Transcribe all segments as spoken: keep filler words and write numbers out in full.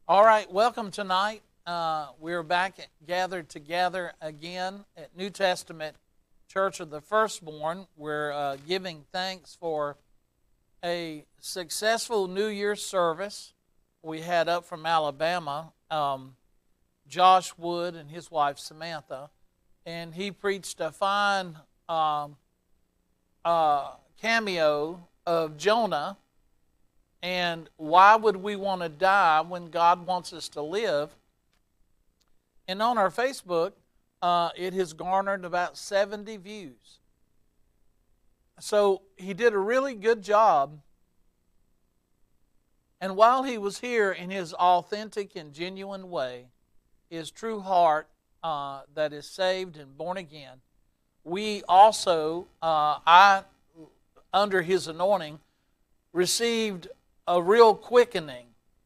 All right, welcome tonight. Uh, we're back at, gathered together again at New Testament Church of the Firstborn. We're uh, giving thanks for a successful New Year's service we had up from Alabama. Um, Josh Wood and his wife Samantha, and he preached a fine um, uh, cameo of Jonah. And why would we want to die when God wants us to live? And on our Facebook, uh, it has garnered about seventy views. So he did a really good job. And while he was here in his authentic and genuine way, his true heart uh, that is saved and born again, we also, uh, I, under his anointing, received a real quickening.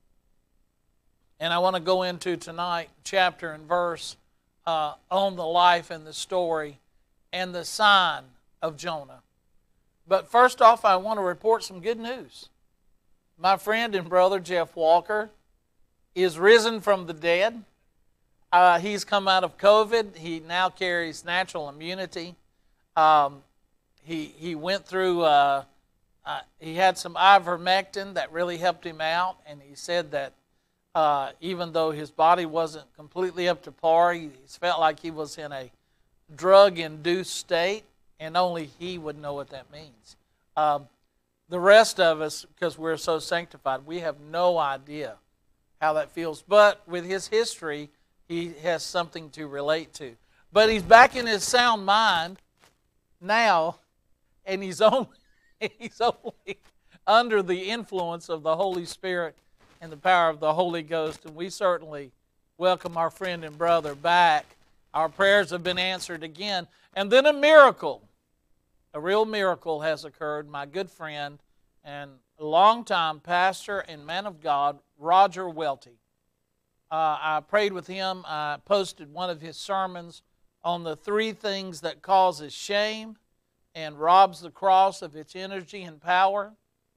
And I want to go into tonight chapter and verse uh, on the life and the story and the sign of Jonah. But first off, I want to report some good news. My friend and brother Jeff Walker is risen from the dead. Uh, he's come out of COVID. He now carries natural immunity. Um, he, he went through... Uh, Uh, he had some ivermectin that really helped him out, and he said that uh, even though his body wasn't completely up to par, he, he felt like he was in a drug-induced state, and only he would know what that means. Um, the rest of us, because we're so sanctified, we have no idea how that feels. But with his history, he has something to relate to. But he's back in his sound mind now, and he's only... He's only under the influence of the Holy Spirit and the power of the Holy Ghost. And we certainly welcome our friend and brother back. Our prayers have been answered again. And then a miracle, a real miracle has occurred. My good friend and longtime pastor and man of God, Roger Welty. Uh, I prayed with him. I posted one of his sermons on the three things that causes shame and robs the cross of its energy and power,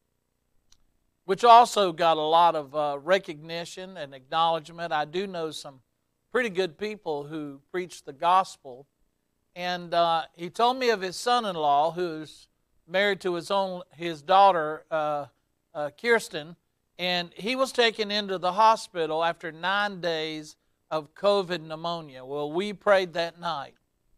which also got a lot of uh, recognition and acknowledgement. I do know some pretty good people who preach the gospel. And uh, he told me of his son-in-law, who's married to his own his daughter, uh, uh, Kirsten, and he was taken into the hospital after nine days of COVID pneumonia. Well, we prayed that night.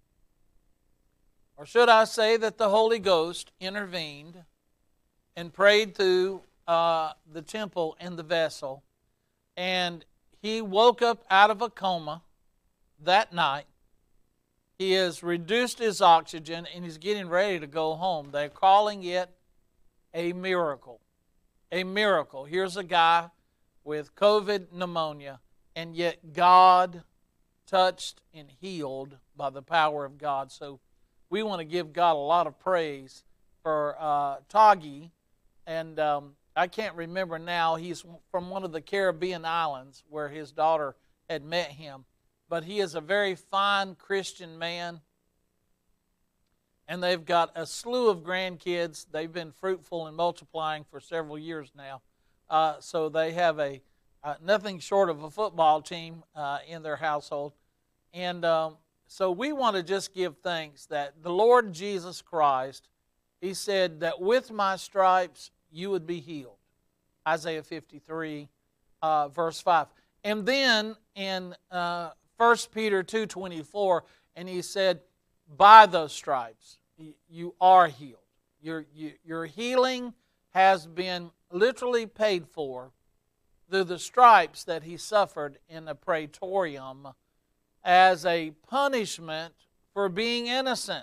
Or should I say that the Holy Ghost intervened and prayed through uh, the temple and the vessel, and he woke up out of a coma that night. He has reduced his oxygen, and he's getting ready to go home. They're calling it a miracle. A miracle. Here's a guy with COVID pneumonia, and yet God touched and healed by the power of God. So we want to give God a lot of praise for uh, Tagi, and um, I can't remember now. He's from one of the Caribbean islands where his daughter had met him, but he is a very fine Christian man, and they've got a slew of grandkids. They've been fruitful and multiplying for several years now, uh, so they have a uh, nothing short of a football team uh, in their household, and um, so we want to just give thanks that the Lord Jesus Christ, He said that with my stripes you would be healed. Isaiah fifty-three, uh, verse five. And then in uh, First Peter two twenty-four, and He said, by those stripes you are healed. Your, you, your healing has been literally paid for through the stripes that He suffered in the praetorium as a punishment for being innocent.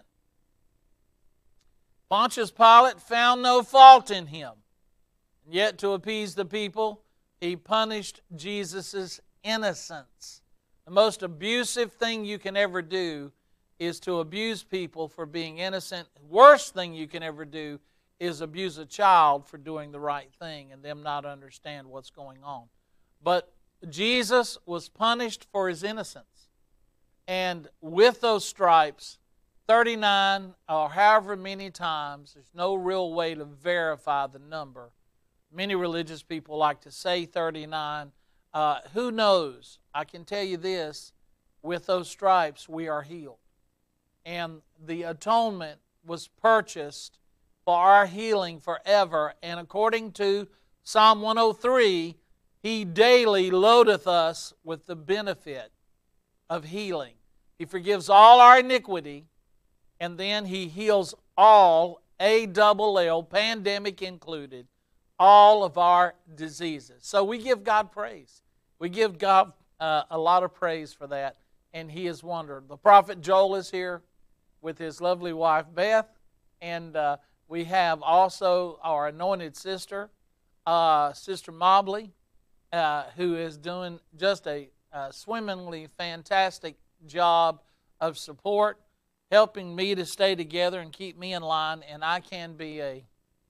Pontius Pilate found no fault in Him. And yet to appease the people, he punished Jesus' innocence. The most abusive thing you can ever do is to abuse people for being innocent. The worst thing you can ever do is abuse a child for doing the right thing and them not understand what's going on. But Jesus was punished for His innocence. And with those stripes, thirty-nine or however many times, there's no real way to verify the number. Many religious people like to say thirty-nine. uh, who knows? I can tell you this, with those stripes we are healed. And the atonement was purchased for our healing forever. And according to Psalm one oh three, He daily loadeth us with the benefit of healing. He forgives all our iniquity, and then He heals all, A double L, pandemic included, all of our diseases. So we give God praise. We give God uh, a lot of praise for that, and He is wonderful. The prophet Joel is here with his lovely wife Beth, and uh, we have also our anointed sister, uh, Sister Mobley, uh, who is doing just a, a swimmingly fantastic job of support, helping me to stay together and keep me in line, and I can be a,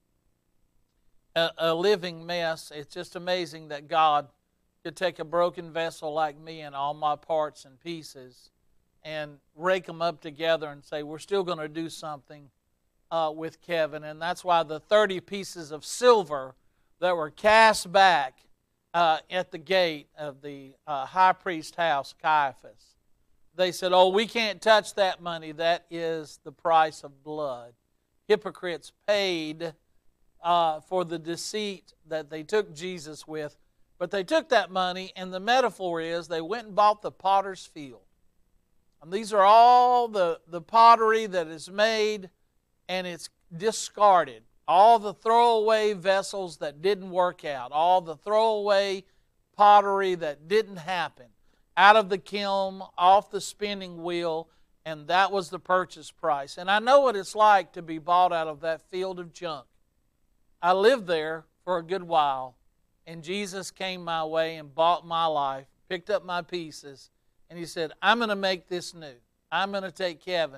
a, a living mess. It's just amazing that God could take a broken vessel like me and all my parts and pieces and rake them up together and say, we're still going to do something uh, with Kevin. And that's why the thirty pieces of silver that were cast back uh, at the gate of the uh, high priest's house, Caiaphas, they said, oh, we can't touch that money. That is the price of blood. Hypocrites paid uh, for the deceit that they took Jesus with. But they took that money, and the metaphor is they went and bought the potter's field. And these are all the, the pottery that is made, and it's discarded. All the throwaway vessels that didn't work out. All the throwaway pottery that didn't happen. Out of the kiln, off the spinning wheel, and that was the purchase price. And I know what it's like to be bought out of that field of junk. I lived there for a good while, and Jesus came my way and bought my life, picked up my pieces, and He said, I'm going to make this new. I'm going to take Kevin,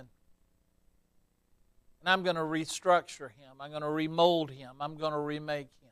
and I'm going to restructure him. I'm going to remold him. I'm going to remake him.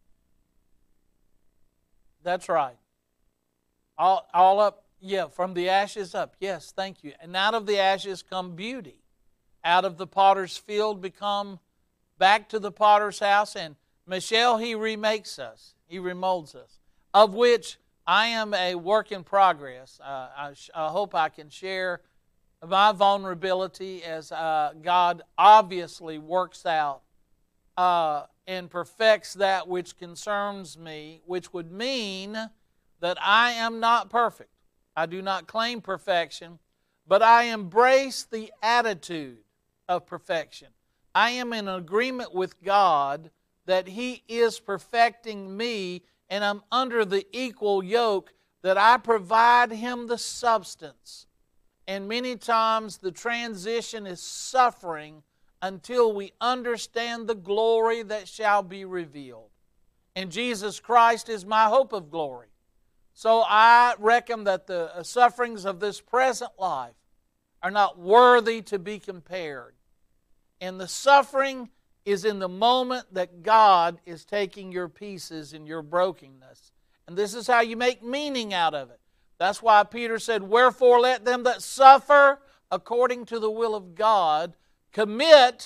That's right. All, all up, yeah, from the ashes up. Yes, thank you. And out of the ashes come beauty. Out of the potter's field become back to the potter's house. And Michelle, He remakes us. He remolds us. Of which I am a work in progress. Uh, I, sh- I hope I can share my vulnerability as uh, God obviously works out uh, and perfects that which concerns me, which would mean that I am not perfect. I do not claim perfection, but I embrace the attitude of perfection. I am in agreement with God that He is perfecting me, and I'm under the equal yoke that I provide Him the substance. And many times the transition is suffering until we understand the glory that shall be revealed. And Jesus Christ is my hope of glory. So I reckon that the sufferings of this present life are not worthy to be compared. And the suffering is in the moment that God is taking your pieces and your brokenness. And this is how you make meaning out of it. That's why Peter said, wherefore let them that suffer according to the will of God commit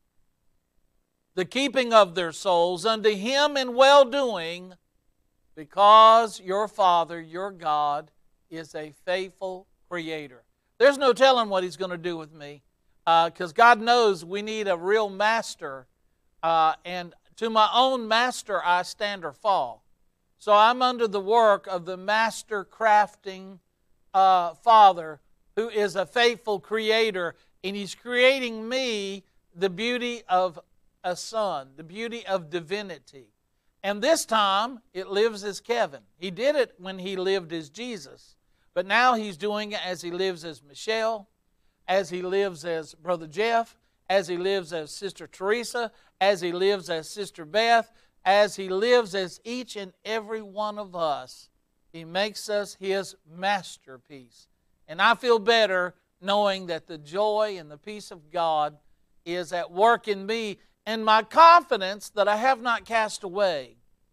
the keeping of their souls unto Him in well-doing, because your Father, your God, is a faithful Creator. There's no telling what He's going to do with me, because uh, God knows we need a real master, uh, and to my own master I stand or fall. So I'm under the work of the master crafting uh, Father, who is a faithful Creator, and He's creating me the beauty of a son, the beauty of divinity. And this time, it lives as Kevin. He did it when he lived as Jesus. But now He's doing it as He lives as Michelle, as He lives as Brother Jeff, as He lives as Sister Teresa, as He lives as Sister Beth, as He lives as each and every one of us. He makes us His masterpiece. And I feel better knowing that the joy and the peace of God is at work in me, and my confidence that I have not cast away,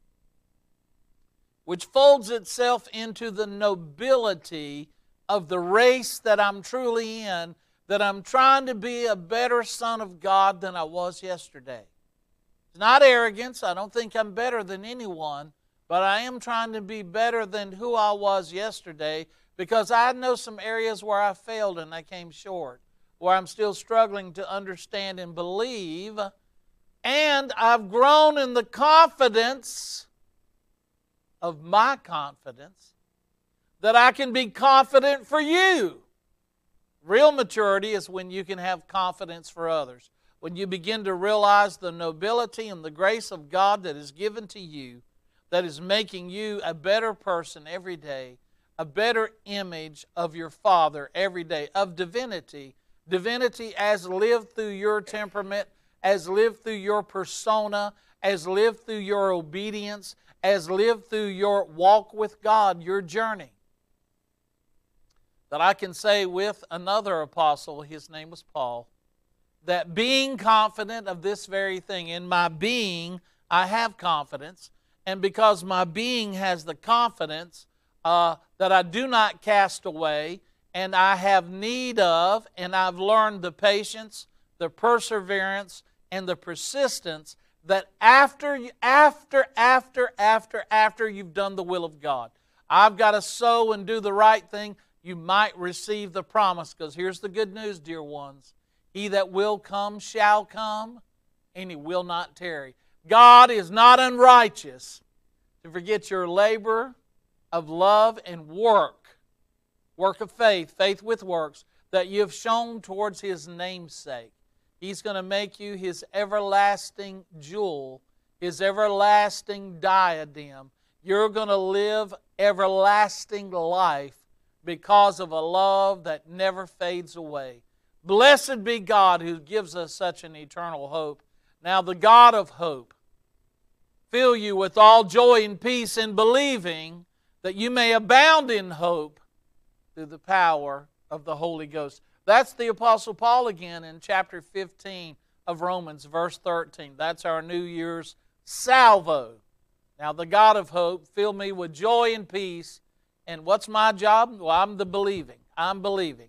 which folds itself into the nobility of the race that I'm truly in, that I'm trying to be a better son of God than I was yesterday. It's not arrogance. I don't think I'm better than anyone, but but I am trying to be better than who I was yesterday, because I know some areas where I failed and I came short, where I'm still struggling to understand and believe, and I've grown in the confidence of my confidence that I can be confident for you. Real maturity is when you can have confidence for others. When you begin to realize the nobility and the grace of God that is given to you, that is making you a better person every day, a better image of your Father every day, of divinity. Divinity as lived through your temperament, as lived through your persona, as lived through your obedience, as lived through your walk with God, your journey. That I can say with another apostle, his name was Paul, that being confident of this very thing, in my being I have confidence, and because my being has the confidence uh, that I do not cast away, and I have need of, and I've learned the patience, the perseverance, and the persistence, that after, after, after, after, after you've done the will of God, I've got to sow and do the right thing, you might receive the promise. Because here's the good news, dear ones. He that will come shall come, and he will not tarry. God is not unrighteous to forget your labor of love and work, work of faith, faith with works, that you have shown towards His name's sake. He's going to make you His everlasting jewel, His everlasting diadem. You're going to live everlasting life because of a love that never fades away. Blessed be God who gives us such an eternal hope. Now the God of hope fill you with all joy and peace in believing, that you may abound in hope through the power of the Holy Ghost. That's the Apostle Paul again in chapter fifteen of Romans, verse thirteen. That's our New Year's salvo. Now the God of hope fill me with joy and peace. And what's my job? Well, I'm the believing. I'm believing.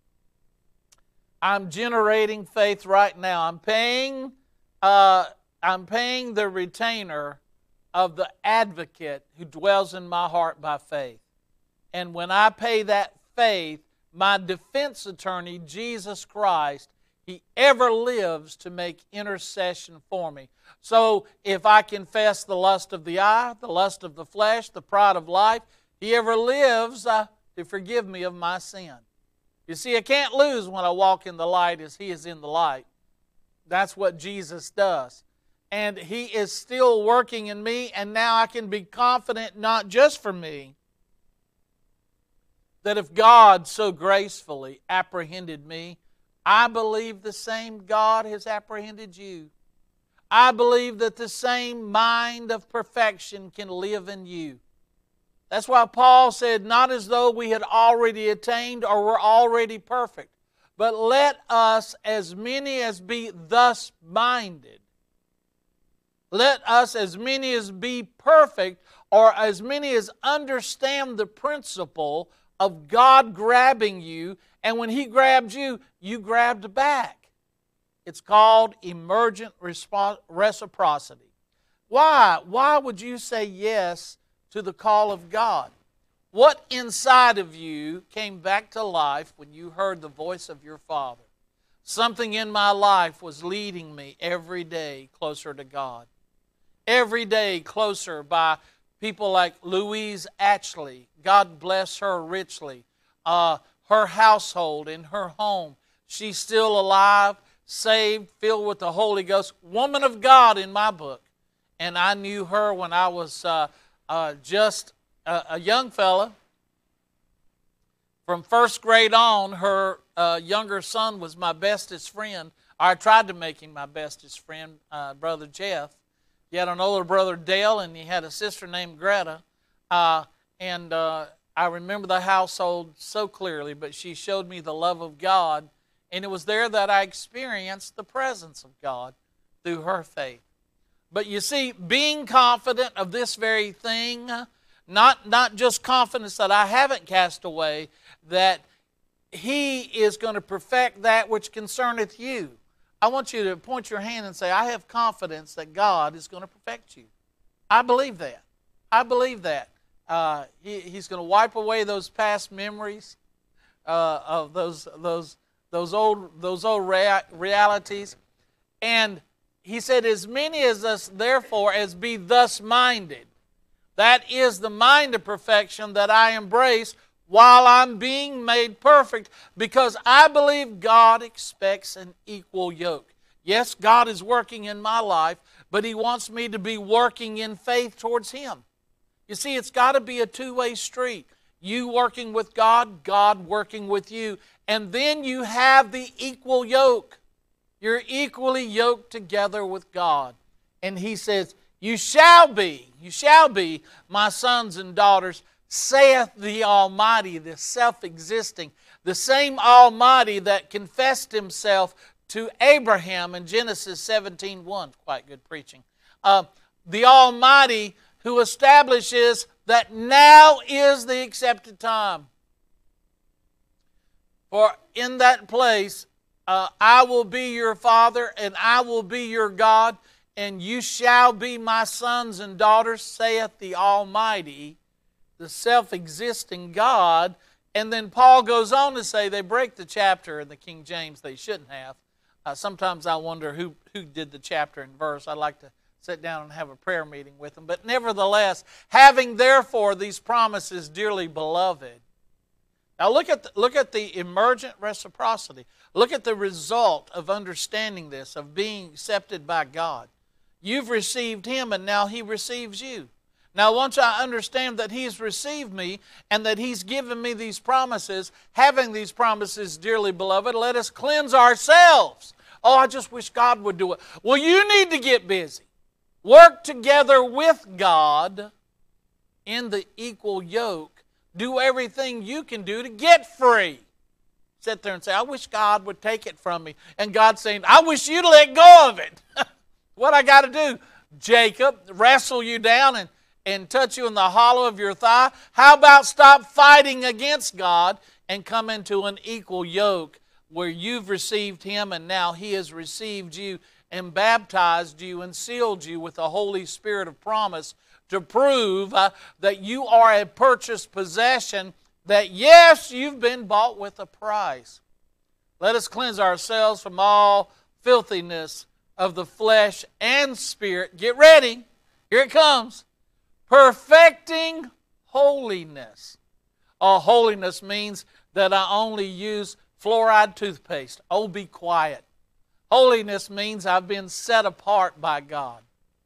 I'm generating faith right now. I'm paying, uh, I'm paying the retainer of the advocate who dwells in my heart by faith. And when I pay that faith, my defense attorney, Jesus Christ, He ever lives to make intercession for me. So if I confess the lust of the eye, the lust of the flesh, the pride of life, He ever lives uh, to forgive me of my sin. You see, I can't lose when I walk in the light as He is in the light. That's what Jesus does. And He is still working in me, and now I can be confident not just for me, that if God so gracefully apprehended me, I believe the same God has apprehended you. I believe that the same mind of perfection can live in you. That's why Paul said, not as though we had already attained or were already perfect, but let us, as many as be thus minded, let us, as many as be perfect, or as many as understand the principle of God grabbing you, and when He grabbed you, you grabbed back. It's called emergent reciprocity. Why? Why would you say yes to the call of God? What inside of you came back to life when you heard the voice of your Father? Something in my life was leading me every day closer to God. Every day closer by people like Louise Atchley. God bless her richly. Uh, her household and her home. She's still alive, saved, filled with the Holy Ghost. Woman of God in my book. And I knew her when I was uh, uh, just a, a young fella. From first grade on, her uh, younger son was my bestest friend. I tried to make him my bestest friend, uh, Brother Jeff. He had an older brother, Dale, and he had a sister named Greta. Uh, and uh, I remember the household so clearly, but she showed me the love of God. And it was there that I experienced the presence of God through her faith. But you see, being confident of this very thing, not, not just confidence that I haven't cast away, that He is going to perfect that which concerneth you. I want you to point your hand and say, I have confidence that God is going to perfect you. I believe that. I believe that. Uh, he, he's going to wipe away those past memories uh, of those those those old those old rea- realities, and he said, "As many as us, therefore, as be thus minded." That is the mind of perfection that I embrace while I'm being made perfect, because I believe God expects an equal yoke. Yes, God is working in my life, but He wants me to be working in faith towards Him. You see, it's got to be a two-way street. You working with God, God working with you. And then you have the equal yoke. You're equally yoked together with God. And He says, you shall be, you shall be my sons and daughters, saith the Almighty, the self-existing, the same Almighty that confessed Himself to Abraham in Genesis seventeen one. Quite good preaching. Uh, the Almighty who establishes that now is the accepted time. For in that place, uh, I will be your Father, and I will be your God, and you shall be my sons and daughters, saith the Almighty, the self-existing God. And then Paul goes on to say, they break the chapter in the King James, they shouldn't have. Uh, sometimes I wonder who, who did the chapter and verse. I'd like to sit down and have a prayer meeting with them. But nevertheless, having therefore these promises, dearly beloved. Now look at the, look at the emergent reciprocity. Look at the result of understanding this, of being accepted by God. You've received Him, and now He receives you. Now once I understand that He's received me and that He's given me these promises, having these promises, dearly beloved, let us cleanse ourselves. Oh, I just wish God would do it. Well, you need to get busy. Work together with God in the equal yoke. Do everything you can do to get free. Sit there and say, I wish God would take it from me. And God's saying, I wish you'd let go of it. What I got to do? Jacob, wrestle you down and, and touch you in the hollow of your thigh? How about stop fighting against God and come into an equal yoke where you've received Him and now He has received you and baptized you and sealed you with the Holy Spirit of promise to prove uh, that you are a purchased possession, that yes, you've been bought with a price. Let us cleanse ourselves from all filthiness of the flesh and spirit. Get ready. Here it comes. Perfecting holiness. Oh, holiness means that I only use fluoride toothpaste. Oh, be quiet. Holiness means I've been set apart by God.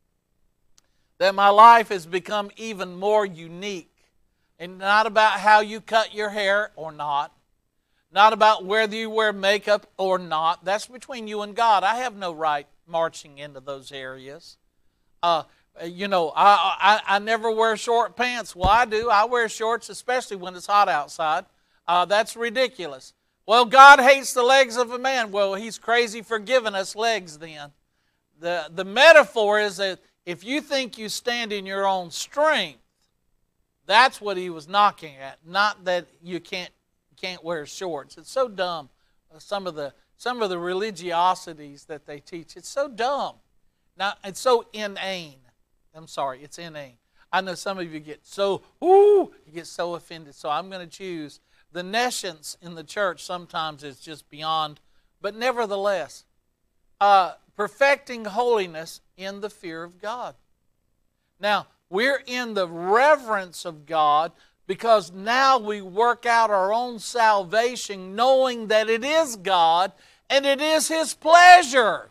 That my life has become even more unique. And not about how you cut your hair or not. Not about whether you wear makeup or not. That's between you and God. I have no right marching into those areas. Uh, you know, I, I, I never wear short pants. Well, I do. I wear shorts, especially when it's hot outside. Uh, that's ridiculous. Well, God hates the legs of a man. Well, He's crazy for giving us legs then. The, the metaphor is that if you think you stand in your own strength, that's what He was knocking at. Not that you can't can't wear shorts. It's so dumb. Some of the some of the religiosities that they teach. It's so dumb. Now it's so inane. I'm sorry, it's inane. I know some of you get so ooh, you get so offended. So I'm going to choose the nescience in the church. Sometimes is just beyond, but nevertheless, uh, perfecting holiness in the fear of God. Now we're in the reverence of God because now we work out our own salvation knowing that it is God and it is His pleasure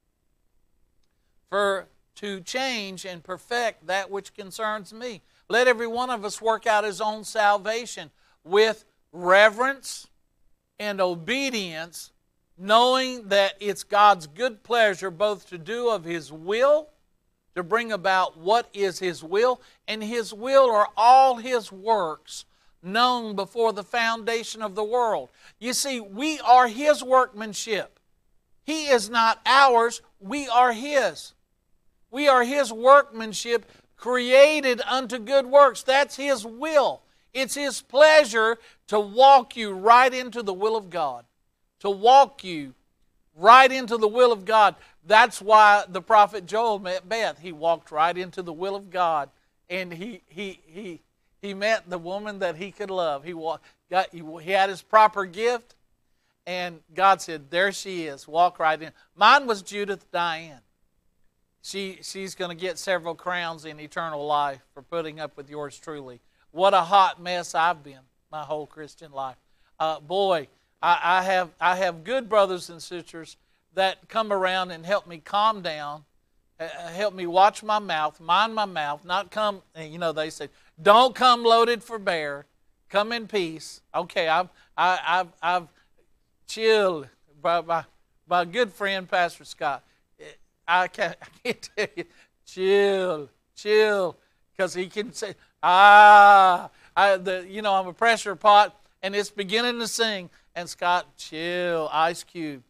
for to change and perfect that which concerns me. Let every one of us work out his own salvation with reverence and obedience, knowing that it's God's good pleasure both to do of His will, to bring about what is His will, and His will are all His works known before the foundation of the world. You see, we are His workmanship. He is not ours, we are His. We are His workmanship created unto good works. That's His will. It's His pleasure to walk you right into the will of God. To walk you right into the will of God. That's why the prophet Joel met Beth. He walked right into the will of God and he he he he met the woman that he could love. He got he, he had his proper gift, and God said, "There she is. Walk right in." Mine was Judith Diane. She she's going to get several crowns in eternal life for putting up with yours truly. What a hot mess I've been my whole Christian life. Uh, boy, I, I have I have good brothers and sisters that come around and help me calm down, uh, help me watch my mouth, mind my mouth, not come. You know, they say, "Don't come loaded for bear, come in peace." Okay, I've I, I've I've chilled by by by a good friend, Pastor Scott. I can't, I can't tell you, chill, chill, because he can say, ah, I, the, you know, I'm a pressure pot, and it's beginning to sing, and Scott, chill, Ice Cube.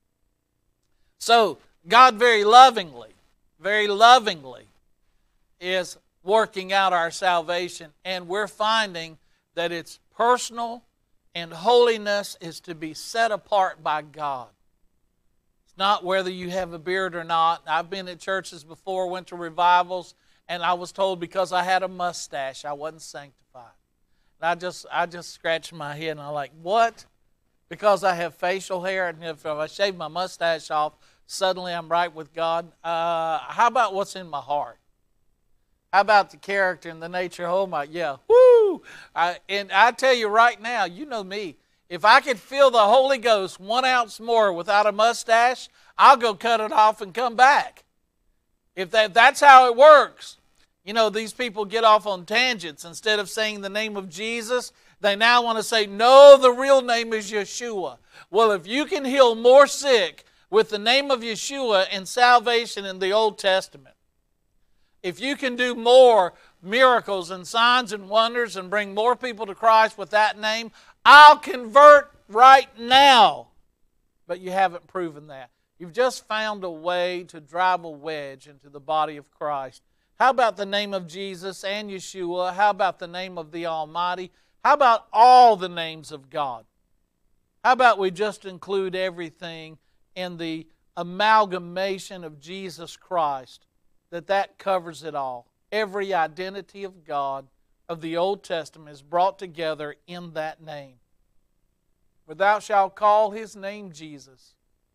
So God very lovingly, very lovingly is working out our salvation, and we're finding that it's personal, and holiness is to be set apart by God. Not whether you have a beard or not. I've been at churches before, went to revivals, and I was told because I had a mustache, I wasn't sanctified. And I just I just scratched my head, and I'm like, what? Because I have facial hair, and if I shave my mustache off, suddenly I'm right with God? Uh, how about what's in my heart? How about the character and the nature? Oh, my, yeah, woo! I, and I tell you right now, you know me. If I could feel the Holy Ghost one ounce more without a mustache, I'll go cut it off and come back. If that, that's how it works. You know, these people get off on tangents. Instead of saying the name of Jesus, they now want to say, no, the real name is Yeshua. Well, if you can heal more sick with the name of Yeshua and salvation in the Old Testament, if you can do more miracles and signs and wonders and bring more people to Christ with that name, I'll convert right now. But you haven't proven that. You've just found a way to drive a wedge into the body of Christ. How about the name of Jesus and Yeshua? How about the name of the Almighty? How about all the names of God? How about we just include everything in the amalgamation of Jesus Christ, that that covers it all. Every identity of God of the Old Testament is brought together in that name. For thou shalt call his name Jesus,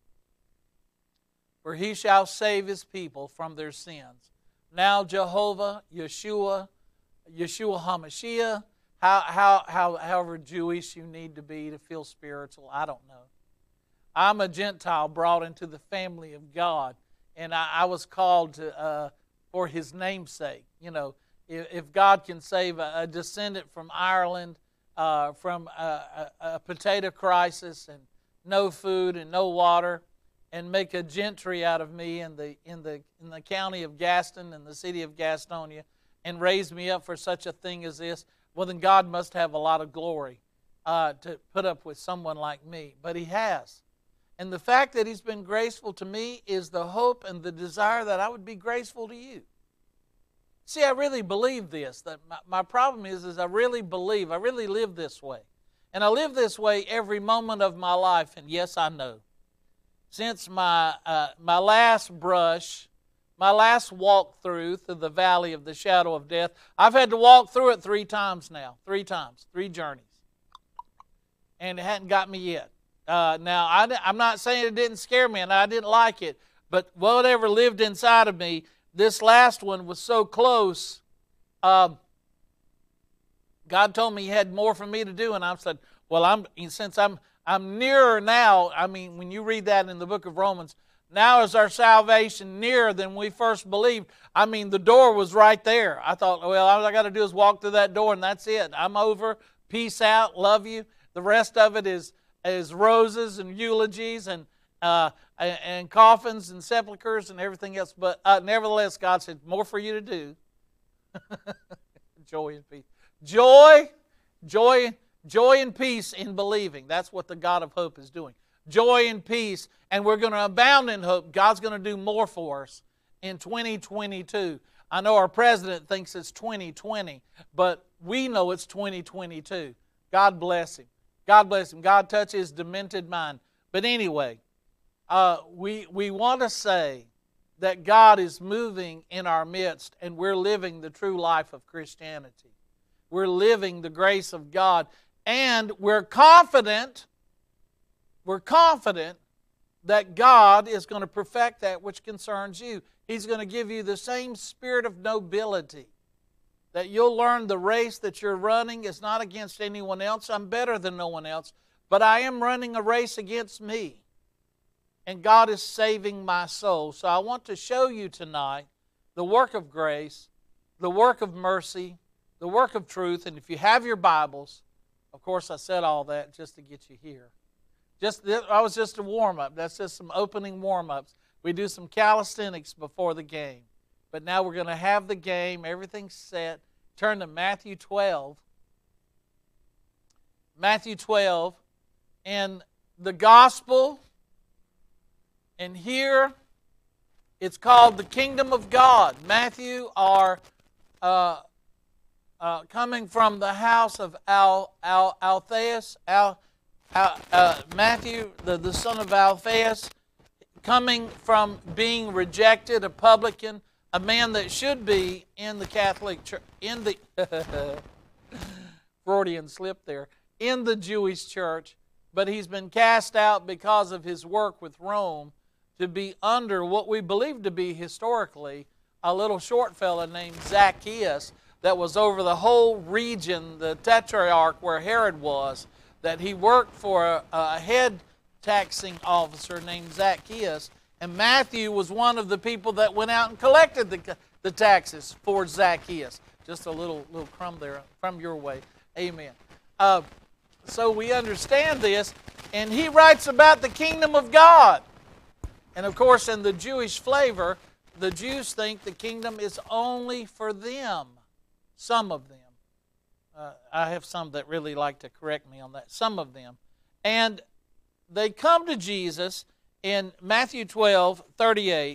for he shall save his people from their sins. Now Jehovah, Yeshua, Yeshua HaMashiach, how, how, how, however Jewish you need to be to feel spiritual, I don't know. I'm a Gentile brought into the family of God, and I, I was called to uh, for his name's sake. You know, if, if God can save a, a descendant from Ireland, uh, from a, a, a potato crisis and no food and no water, and make a gentry out of me in the in the in the county of Gaston and the city of Gastonia, and raise me up for such a thing as this, well then God must have a lot of glory uh, to put up with someone like me. But he has. And the fact that he's been graceful to me is the hope and the desire that I would be graceful to you. See, I really believe this. That my, my problem is, is I really believe, I really live this way. And I live this way every moment of my life. And yes, I know. Since my, uh, my last brush, my last walk through, through the valley of the shadow of death, I've had to walk through it three times now. Three times. Three journeys. And it hadn't got me yet. Uh, now, I, I'm not saying it didn't scare me and I didn't like it, but whatever lived inside of me, this last one was so close. Um, God told me he had more for me to do, and I said, well, I'm since I'm I'm nearer now. I mean, when you read that in the book of Romans, now is our salvation nearer than we first believed. I mean, the door was right there. I thought, well, all I got to do is walk through that door, and that's it. I'm over. Peace out. Love you. The rest of it is is roses and eulogies and uh, and coffins and sepulchres and everything else. But uh, nevertheless, God said, more for you to do. Joy and peace. Joy, joy, joy and peace in believing. That's what the God of hope is doing. Joy and peace. And we're going to abound in hope. God's going to do more for us in twenty twenty-two. I know our president thinks it's twenty twenty, but we know it's twenty twenty-two. God bless him. God bless him. God touch his demented mind. But anyway, uh, we, we want to say that God is moving in our midst and we're living the true life of Christianity. We're living the grace of God, and we're confident, we're confident that God is going to perfect that which concerns you. He's going to give you the same spirit of nobility, that you'll learn the race that you're running is not against anyone else. I'm better than no one else, but I am running a race against me. And God is saving my soul. So I want to show you tonight the work of grace, the work of mercy, the work of truth. And if you have your Bibles, of course I said all that just to get you here. Just I was just a warm-up. That's just some opening warm-ups. We do some calisthenics before the game. But now we're going to have the game. Everything's set. Turn to Matthew twelve. Matthew twelve. And the gospel, and here it's called the kingdom of God. Matthew are uh, uh, coming from the house of Al, Al, Alphaeus. Al, Al, uh, Matthew, the, the son of Alphaeus, coming from being rejected, a publican, a man that should be in the Catholic Church, in the Freudian slip there, in the Jewish church, but he's been cast out because of his work with Rome to be under what we believe to be historically a little short fella named Zacchaeus that was over the whole region, the tetrarch where Herod was, that he worked for a, a head taxing officer named Zacchaeus. And Matthew was one of the people that went out and collected the, the taxes for Zacchaeus. Just a little, little crumb there from your way. Amen. Uh, so we understand this. And he writes about the kingdom of God. And of course, in the Jewish flavor, the Jews think the kingdom is only for them. Some of them. Uh, I have some that really like to correct me on that. Some of them. And they come to Jesus in Matthew twelve, thirty-eight,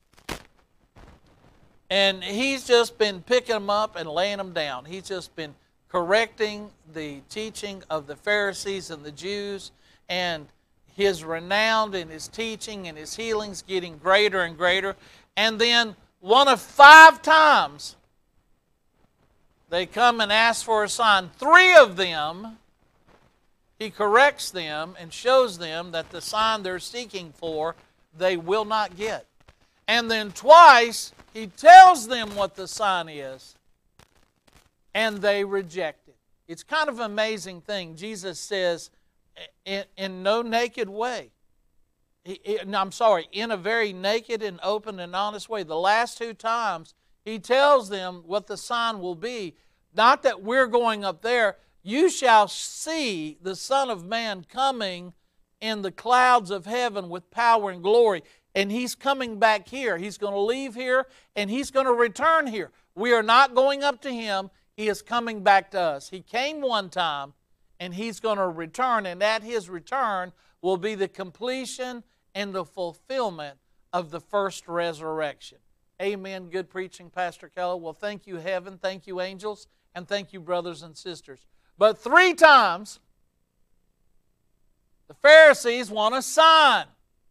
and he's just been picking them up and laying them down. He's just been correcting the teaching of the Pharisees and the Jews, and his renown in his teaching and his healings getting greater and greater. And then one of five times they come and ask for a sign. Three of them, he corrects them and shows them that the sign they're seeking for, they will not get. And then twice, he tells them what the sign is, and they reject it. It's kind of an amazing thing. Jesus says, in, in no naked way. He, he, no, I'm sorry, in a very naked and open and honest way. The last two times, he tells them what the sign will be. Not that we're going up there. You shall see the Son of Man coming in the clouds of heaven with power and glory. And he's coming back here. He's going to leave here and he's going to return here. We are not going up to him. He is coming back to us. He came one time and he's going to return. And at his return will be the completion and the fulfillment of the first resurrection. Amen. Good preaching, Pastor Keller. Well, thank you, heaven. Thank you, angels. And thank you, brothers and sisters. But three times, the Pharisees want a sign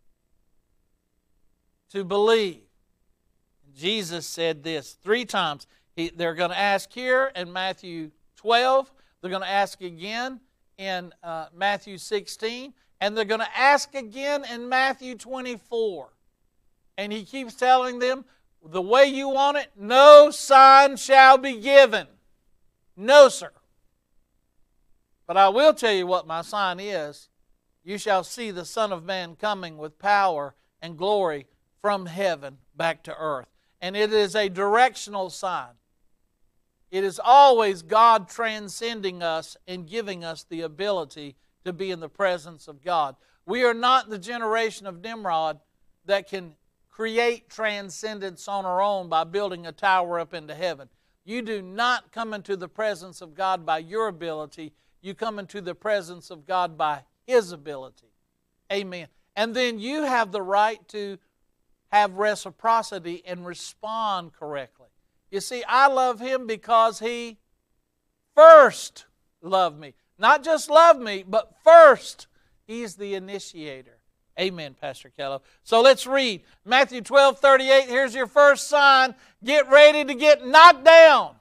to believe. Jesus said this three times. He, they're going to ask here in Matthew twelve. They're going to ask again in uh, Matthew sixteen. And they're going to ask again in Matthew twenty-four. And he keeps telling them, the way you want it, no sign shall be given. No, sir. But I will tell you what my sign is. You shall see the Son of Man coming with power and glory from heaven back to earth. And it is a directional sign. It is always God transcending us and giving us the ability to be in the presence of God. We are not the generation of Nimrod that can create transcendence on our own by building a tower up into heaven. You do not come into the presence of God by your ability. You come into the presence of God by His ability. Amen. And then you have the right to have reciprocity and respond correctly. You see, I love Him because He first loved me. Not just loved me, but first, He's the initiator. Amen, Pastor Kello. So let's read. Matthew twelve thirty-eight, here's your first sign. Get ready to get knocked down.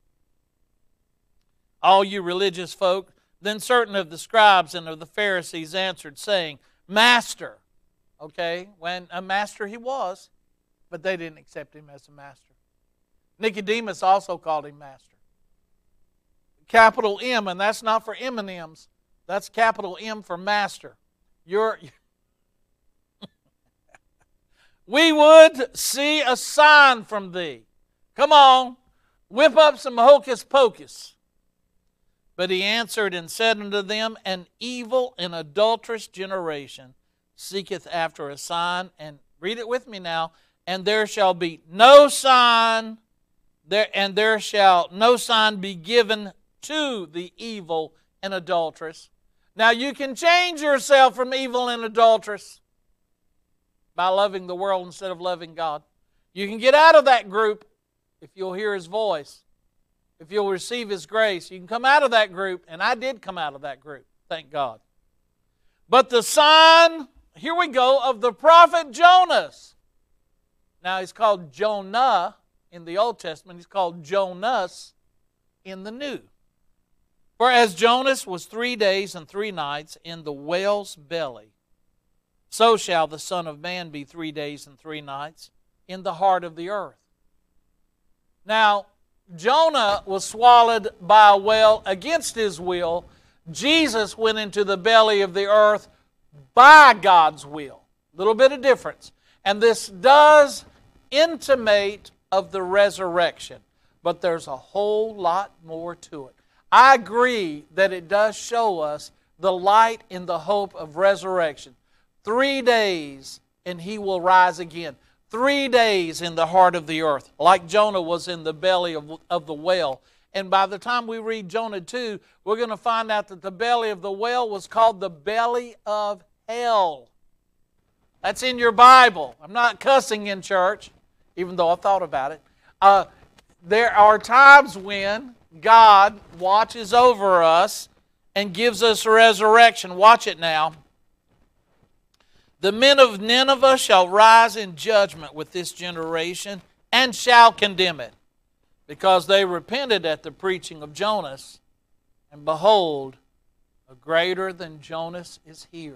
All you religious folk. Then certain of the scribes and of the Pharisees answered, saying, Master. Okay, when a master he was, but they didn't accept him as a master. Nicodemus also called him master. Capital M, and that's not for M and M's. That's capital M for master. You're... We would see a sign from thee. Come on, whip up some hocus pocus. But he answered and said unto them, An evil and adulterous generation seeketh after a sign, and read it with me now, and there shall be no sign, there and there shall no sign be given to the evil and adulterous. Now you can change yourself from evil and adulterous by loving the world instead of loving God. You can get out of that group if you'll hear His voice. If you'll receive His grace, you can come out of that group, and I did come out of that group, thank God. But the sign, here we go, of the prophet Jonas. Now he's called Jonah in the Old Testament. He's called Jonas in the New. For as Jonas was three days and three nights in the whale's belly, so shall the Son of Man be three days and three nights in the heart of the earth. Now, Jonah was swallowed by a whale against his will. Jesus went into the belly of the earth by God's will. A little bit of difference. And this does intimate of the resurrection. But there's a whole lot more to it. I agree that it does show us the light in the hope of resurrection. Three days and He will rise again. Three days in the heart of the earth, like Jonah was in the belly of, of the whale. And by the time we read Jonah two, we're going to find out that the belly of the whale was called the belly of hell. That's in your Bible. I'm not cussing in church, even though I thought about it. Uh, there are times when God watches over us and gives us resurrection. Watch it now. The men of Nineveh shall rise in judgment with this generation and shall condemn it, because they repented at the preaching of Jonas, and behold, a greater than Jonas is here.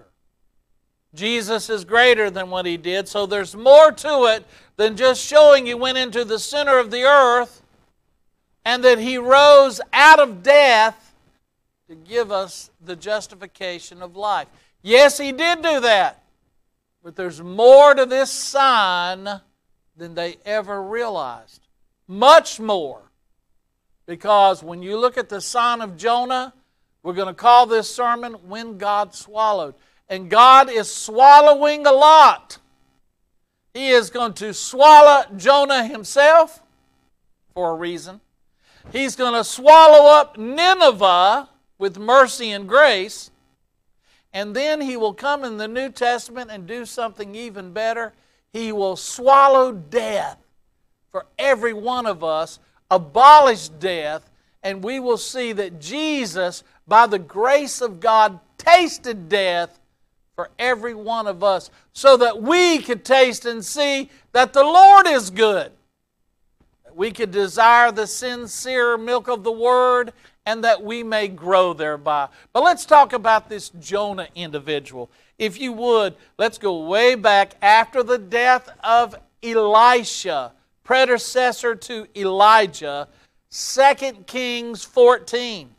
Jesus is greater than what He did, so there's more to it than just showing He went into the center of the earth and that He rose out of death to give us the justification of life. Yes, He did do that. But there's more to this sign than they ever realized. Much more. Because when you look at the sign of Jonah, we're going to call this sermon, When God Swallowed. And God is swallowing a lot. He is going to swallow Jonah himself for a reason. He's going to swallow up Nineveh with mercy and grace. And then He will come in the New Testament and do something even better. He will swallow death for every one of us, abolish death, and we will see that Jesus, by the grace of God, tasted death for every one of us, so that we could taste and see that the Lord is good. That we could desire the sincere milk of the Word, and that we may grow thereby. But let's talk about this Jonah individual. If you would, let's go way back after the death of Elisha, predecessor to Elijah, Second Kings fourteen.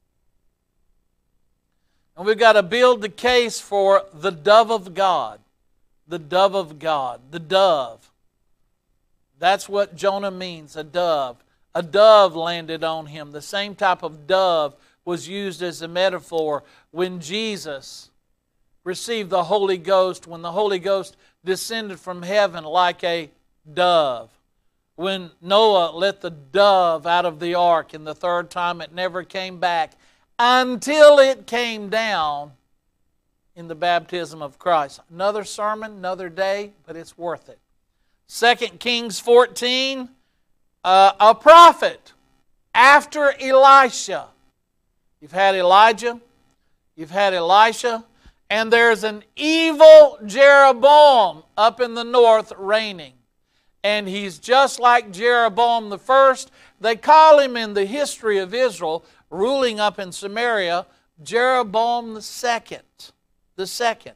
And we've got to build the case for the dove of God. The dove of God. The dove. That's what Jonah means, a dove. A dove landed on him. The same type of dove was used as a metaphor when Jesus received the Holy Ghost, when the Holy Ghost descended from heaven like a dove. When Noah let the dove out of the ark, and the third time it never came back until it came down in the baptism of Christ. Another sermon, another day, but it's worth it. Second Kings fourteen, uh, a prophet after Elisha. You've had Elijah, you've had Elisha, And there's an evil Jeroboam up in the north reigning. And he's just like Jeroboam the first. They call him in the history of Israel, ruling up in Samaria, Jeroboam the second. The second.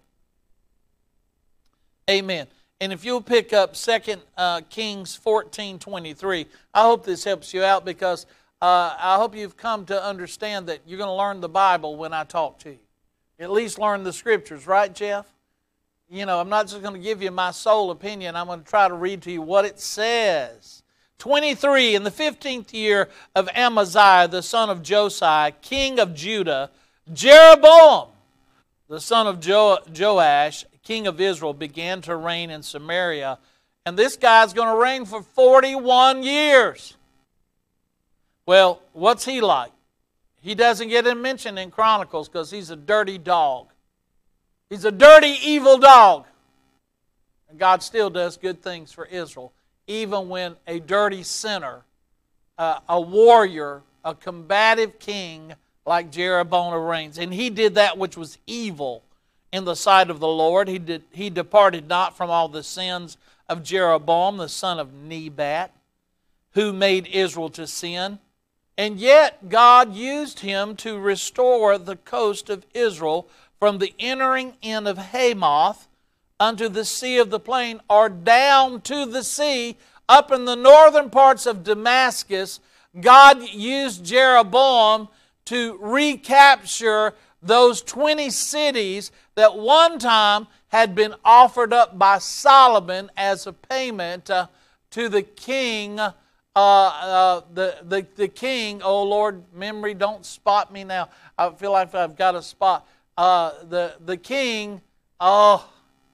Amen. And if you'll pick up Second uh, Kings fourteen twenty-three, I hope this helps you out, because uh, I hope you've come to understand that you're going to learn the Bible when I talk to you. At least learn the Scriptures, right, Jeff? You know, I'm not just going to give you my sole opinion. I'm going to try to read to you what it says. twenty-three, in the fifteenth year of Amaziah, the son of Josiah, king of Judah, Jeroboam, the son of jo- Joash, king of Israel, began to reign in Samaria. And this guy's going to reign for forty-one years. Well, what's he like? He doesn't get mentioned in Chronicles because he's a dirty dog. He's a dirty, evil dog. And God still does good things for Israel, even when a dirty sinner, uh, a warrior, a combative king like Jeroboam reigns. And he did that which was evil in the sight of the Lord. He did, he departed not from all the sins of Jeroboam, the son of Nebat, who made Israel to sin. And yet God used him to restore the coast of Israel from the entering in of Hamath unto the sea of the plain, or down to the sea, up in the northern parts of Damascus. God used Jeroboam to recapture those twenty cities that one time had been offered up by Solomon as a payment uh, to the king. Uh, uh, the, the, the king, oh Lord, memory, don't spot me now. I feel like I've got a spot. Uh, the, the king, oh,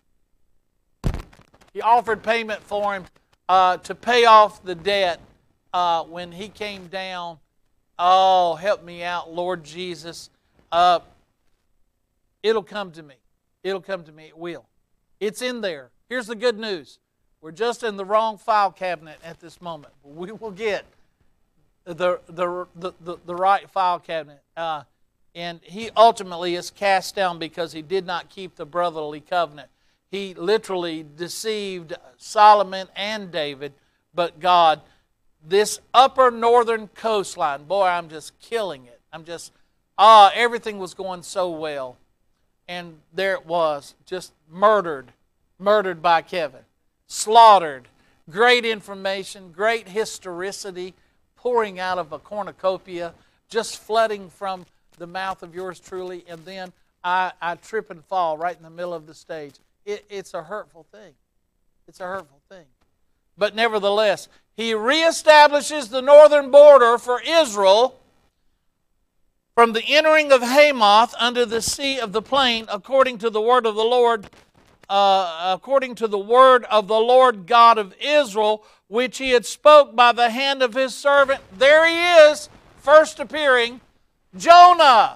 he offered payment for him uh, to pay off the debt uh, when he came down. Oh, help me out, Lord Jesus. Uh, it'll come to me. It'll come to me. It will. It's in there. Here's the good news. We're just in the wrong file cabinet at this moment. We will get the, the, the, the, the right file cabinet. Uh, and he ultimately is cast down because he did not keep the brotherly covenant. He literally deceived Solomon and David, but God, this upper northern coastline, boy, I'm just killing it. I'm just, ah, everything was going so well. And there it was, just murdered, murdered by Kevin. Slaughtered. Great information, great historicity, pouring out of a cornucopia, just flooding from the mouth of yours truly, and then I, I trip and fall right in the middle of the stage. It, it's a hurtful thing. It's a hurtful thing. But nevertheless, he reestablishes the northern border for Israel from the entering of Hamath unto the sea of the plain, according to the word of the Lord, uh, according to the word of the Lord God of Israel, which he had spoke by the hand of his servant. There he is, first appearing, Jonah.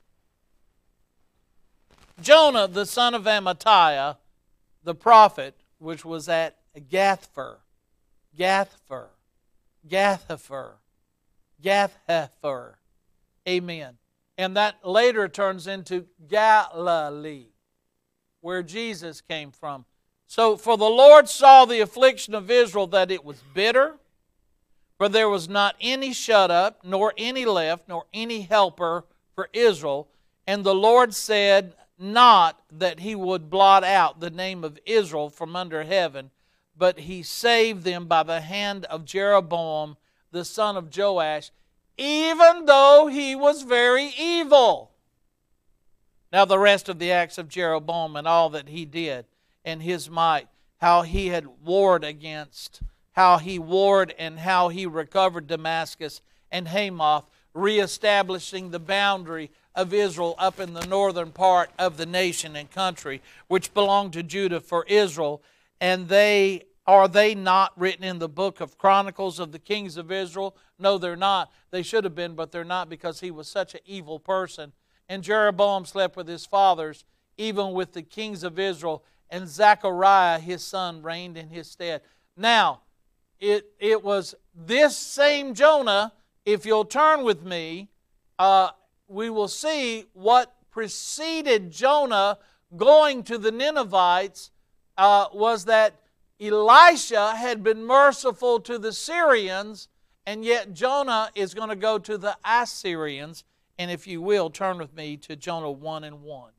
Jonah, the son of Amittai, the prophet, which was at Gathhepher, Gathhepher, Gathhepher, Gathhepher. Amen. And that later turns into Galilee, where Jesus came from. So, for the Lord saw the affliction of Israel, that it was bitter, for there was not any shut up, nor any left, nor any helper for Israel. And the Lord said not that he would blot out the name of Israel from under heaven, but he saved them by the hand of Jeroboam, the son of Joash, even though he was very evil. Now the rest of the acts of Jeroboam and all that he did, and his might, how he had warred against, how he warred and how he recovered Damascus and Hamath, reestablishing the boundary of Israel up in the northern part of the nation and country, which belonged to Judah for Israel. And they, are they not written in the book of Chronicles of the kings of Israel? No, they're not. They should have been, but they're not, because he was such an evil person. And Jeroboam slept with his fathers, even with the kings of Israel, and Zechariah his son reigned in his stead. Now, it, it was this same Jonah, if you'll turn with me, uh, we will see what preceded Jonah going to the Ninevites uh, was that Elisha had been merciful to the Syrians, and yet Jonah is going to go to the Assyrians. And if you will, turn with me to Jonah one and one.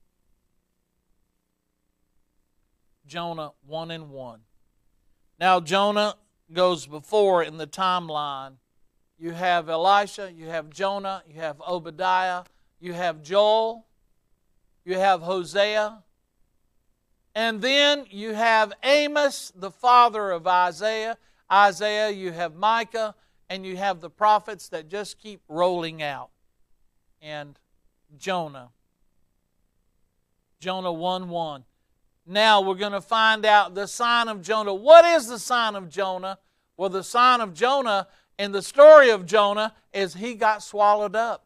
Jonah one and one. Now Jonah goes before in the timeline. You have Elisha, you have Jonah, you have Obadiah, you have Joel, you have Hosea, and then you have Amos, the father of Isaiah. Isaiah, you have Micah, and you have the prophets that just keep rolling out. And Jonah. Jonah one one. Now we're going to find out the sign of Jonah. What is the sign of Jonah? Well, the sign of Jonah in the story of Jonah is he got swallowed up.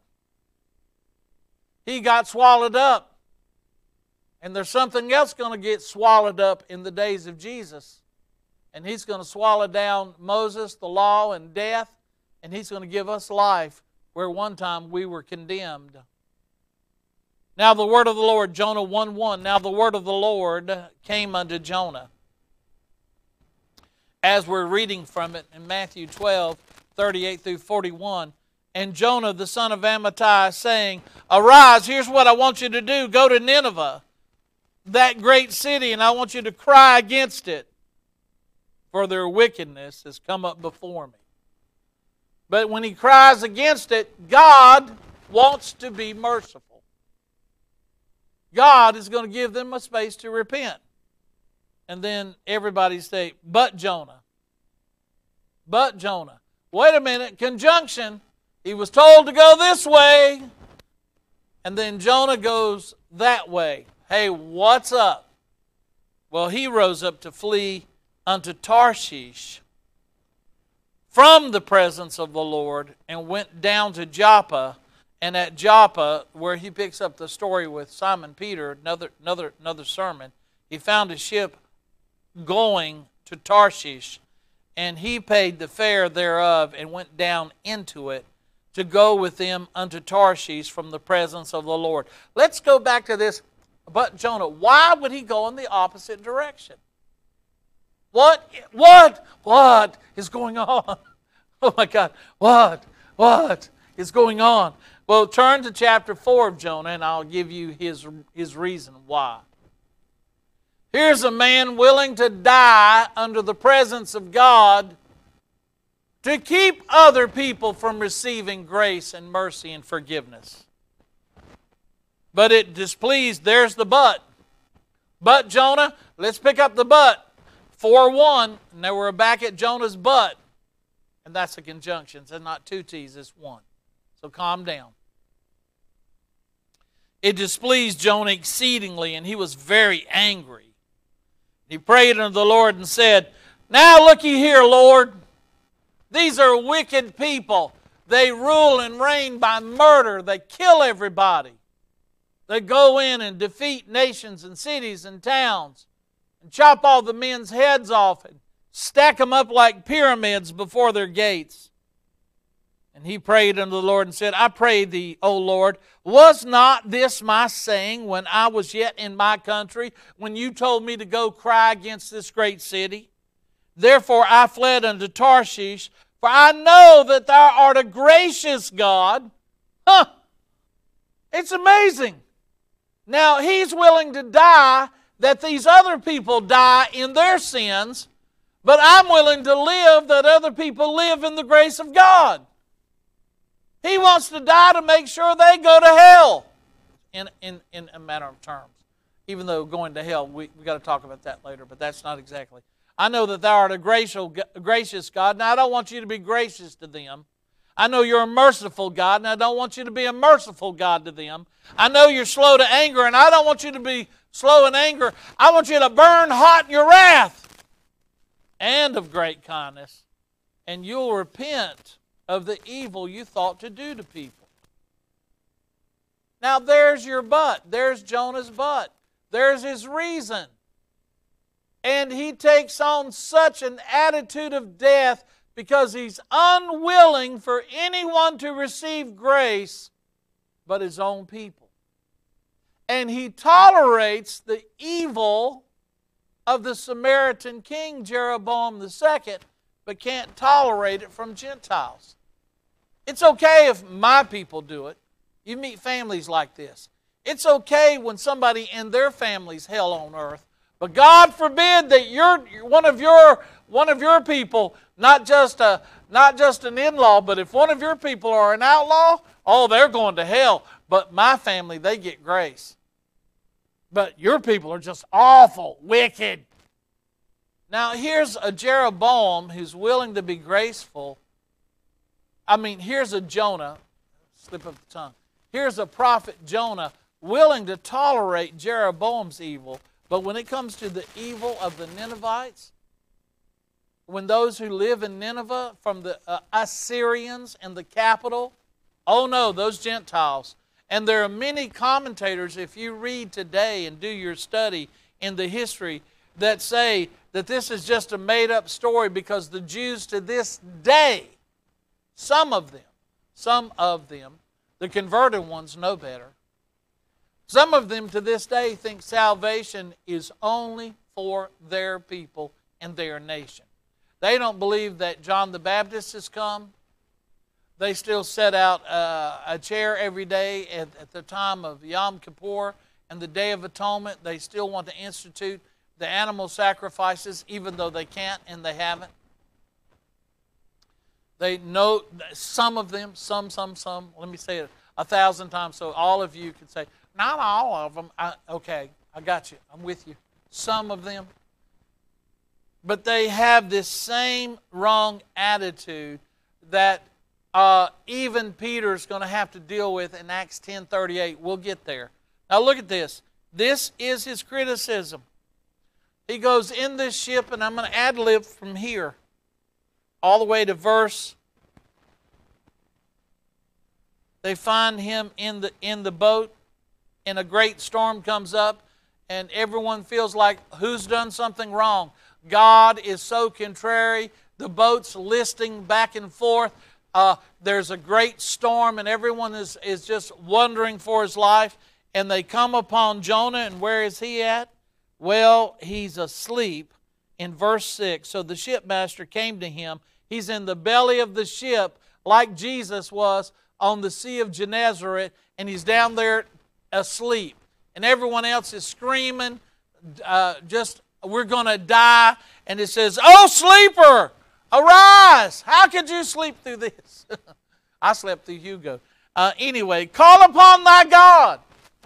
He got swallowed up. And there's something else going to get swallowed up in the days of Jesus. And He's going to swallow down Moses, the law, and death. And He's going to give us life where one time we were condemned. Now the word of the Lord, Jonah one one. Now the word of the Lord came unto Jonah. As we're reading from it in Matthew twelve, thirty-eight through forty-one. And Jonah the son of Amittai saying, Arise, here's what I want you to do. Go to Nineveh, that great city, and I want you to cry against it, for their wickedness has come up before me. But when he cries against it, God wants to be merciful. God is going to give them a space to repent. And then everybody say, but Jonah. But Jonah. Wait a minute, conjunction. He was told to go this way, and then Jonah goes that way. Hey, what's up? Well, he rose up to flee unto Tarshish from the presence of the Lord and went down to Joppa. And at Joppa, where he picks up the story with Simon Peter, another, another, another sermon, he found a ship going to Tarshish, and he paid the fare thereof and went down into it to go with them unto Tarshish from the presence of the Lord. Let's go back to this. But Jonah, why would he go in the opposite direction? What? What? What is going on? Oh my God. What? What is going on? Well, turn to chapter four of Jonah, and I'll give you his, his reason why. Here's a man willing to die under the presence of God to keep other people from receiving grace and mercy and forgiveness. But it displeased, there's the but. But Jonah, let's pick up the but. four one, and now we're back at Jonah's but. And that's a conjunction, it's not two T's, it's one. So calm down. It displeased Jonah exceedingly, and he was very angry. He prayed unto the Lord and said, Now look ye here, Lord. These are wicked people. They rule and reign by murder. They kill everybody. They go in and defeat nations and cities and towns and chop all the men's heads off and stack them up like pyramids before their gates. And he prayed unto the Lord and said, I pray thee, O Lord, was not this my saying when I was yet in my country, when you told me to go cry against this great city? Therefore I fled unto Tarshish, for I know that thou art a gracious God. Huh! It's amazing. Now he's willing to die that these other people die in their sins, but I'm willing to live that other people live in the grace of God. He wants to die to make sure they go to hell, in, in, in a matter of terms. Even though going to hell, we, we got to talk about that later, but that's not exactly. I know that thou art a gracious, gracious God. Now I don't want you to be gracious to them. I know you're a merciful God, and I don't want you to be a merciful God to them. I know you're slow to anger, and I don't want you to be slow in anger. I want you to burn hot in your wrath and of great kindness, and you'll repent of the evil you thought to do to people. Now there's your but. There's Jonah's but. There's his reason. And he takes on such an attitude of death because he's unwilling for anyone to receive grace but his own people. And he tolerates the evil of the Samaritan king, Jeroboam the second, but can't tolerate it from Gentiles. It's okay if my people do it. You meet families like this. It's okay when somebody in their family's hell on earth, but God forbid that you're one of your one of your people, not just a not just an in-law, but if one of your people are an outlaw, oh, they're going to hell. But my family, they get grace. But your people are just awful, wicked. Now, here's a Jeroboam who's willing to be graceful. I mean, here's a Jonah, slip of the tongue. Here's a prophet Jonah willing to tolerate Jeroboam's evil. But when it comes to the evil of the Ninevites, when those who live in Nineveh from the uh, Assyrians and the capital, oh no, those Gentiles. And there are many commentators, if you read today and do your study in the history, that say that this is just a made-up story because the Jews to this day, some of them, some of them, the converted ones know better. Some of them to this day think salvation is only for their people and their nation. They don't believe that John the Baptist has come. They still set out uh, a chair every day at, at the time of Yom Kippur and the Day of Atonement. They still want to institute the animal sacrifices, even though they can't and they haven't. They know, some of them, some, some, some, let me say it a thousand times so all of you can say, not all of them. I, okay, I got you. I'm with you. Some of them. But they have this same wrong attitude that Uh, even Peter's going to have to deal with in Acts ten thirty-eight. We'll get there. Now look at this. This is his criticism. He goes in this ship, and I'm going to ad-lib from here all the way to verse. They find him in the in the boat, and a great storm comes up, and everyone feels like, who's done something wrong? God is so contrary. The boat's listing back and forth. Uh, there's a great storm, and everyone is, is just wondering for his life. And they come upon Jonah, and where is he at? Well, he's asleep in verse six. So the shipmaster came to him. He's in the belly of the ship like Jesus was on the Sea of Gennesaret, and he's down there asleep. And everyone else is screaming, uh, just, we're going to die. And it says, oh, sleeper! Arise! How could you sleep through this? I slept through Hugo. Uh, anyway, call upon thy God.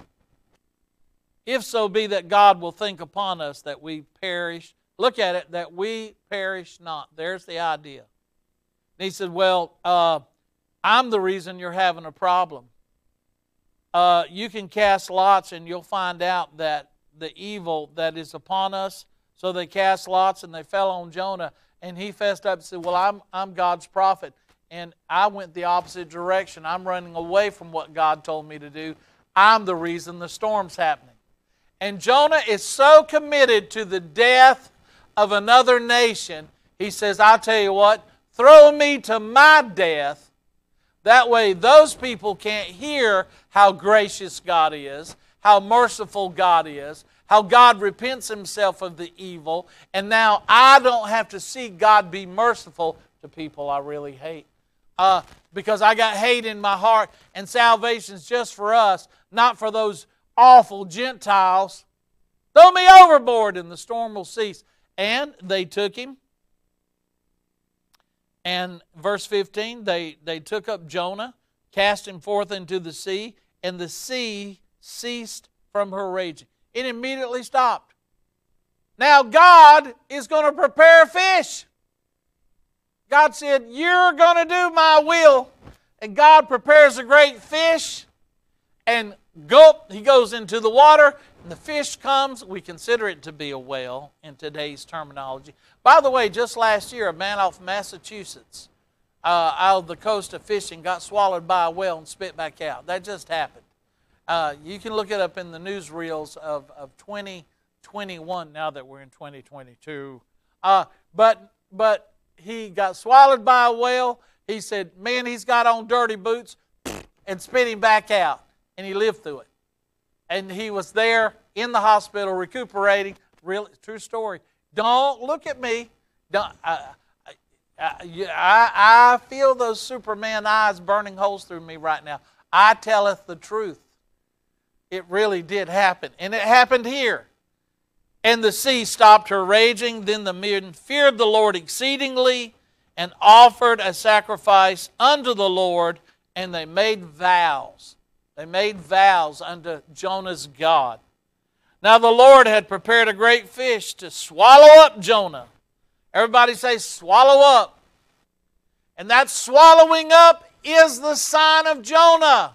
If so be that God will think upon us that we perish. Look at it, that we perish not. There's the idea. And he said, well, uh, I'm the reason you're having a problem. Uh, you can cast lots and you'll find out that the evil that is upon us. So they cast lots and they fell on Jonah. And he fessed up and said, well, I'm, I'm God's prophet, and I went the opposite direction. I'm running away from what God told me to do. I'm the reason the storm's happening. And Jonah is so committed to the death of another nation, he says, I'll tell you what, throw me to my death. That way those people can't hear how gracious God is, how merciful God is, how God repents himself of the evil, and now I don't have to see God be merciful to people I really hate. Uh, because I got hate in my heart, and salvation's just for us, not for those awful Gentiles. Throw me overboard and the storm will cease. And they took him. And verse fifteen, they, they took up Jonah, cast him forth into the sea, and the sea ceased from her raging. It immediately stopped. Now God is going to prepare fish. God said, you're going to do my will. And God prepares a great fish. And gulp, he goes into the water. And the fish comes. We consider it to be a whale in today's terminology. By the way, just last year, a man off Massachusetts, uh, out of the coast of fishing, got swallowed by a whale and spit back out. That just happened. Uh, you can look it up in the newsreels of, of twenty twenty-one, now that we're in twenty twenty-two. Uh, but, but he got swallowed by a whale. He said, man, he's got on dirty boots, and spit him back out. And he lived through it. and he was there in the hospital recuperating. Real true story. Don't look at me. Don't, I, I, I, I feel those Superman eyes burning holes through me right now. I telleth the truth. It really did happen. And it happened here. And the sea stopped her raging. Then the men feared the Lord exceedingly and offered a sacrifice unto the Lord. And they made vows. They made vows unto Jonah's God. Now the Lord had prepared a great fish to swallow up Jonah. Everybody say, swallow up. And that swallowing up is the sign of Jonah.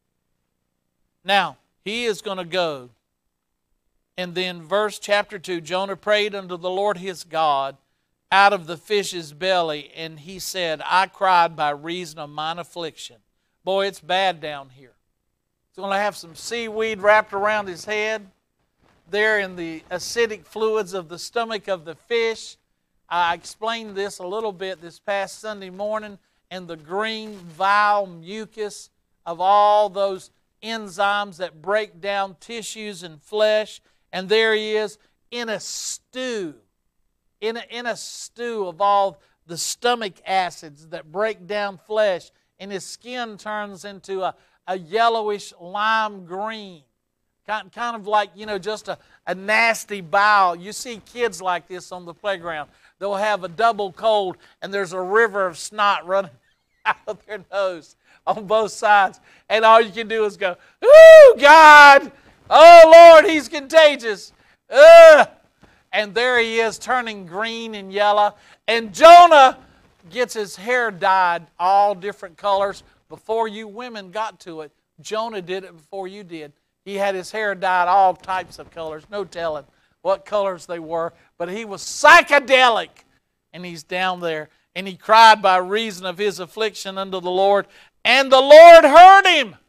Now, he is going to go. And then verse chapter two, Jonah prayed unto the Lord his God out of the fish's belly. And he said, I cried by reason of mine affliction. Boy, it's bad down here. He's going to have some seaweed wrapped around his head. There in the acidic fluids of the stomach of the fish. I explained this a little bit this past Sunday morning. And the green, vile mucus of all those enzymes that break down tissues and flesh. And there he is in a stew. In a, in a stew of all the stomach acids that break down flesh. And his skin turns into a, a yellowish lime green. Kind, kind of like, you know, just a, a nasty bowel. You see kids like this on the playground. They'll have a double cold and there's a river of snot running out of their nose on both sides. And all you can do is go, ooh, God! Oh, Lord, he's contagious. Ugh! And there he is turning green and yellow. And Jonah gets his hair dyed all different colors. Before you women got to it, Jonah did it before you did. He had his hair dyed all types of colors. No telling what colors they were. But he was psychedelic. And he's down there. And he cried by reason of his affliction unto the Lord. And the Lord heard him.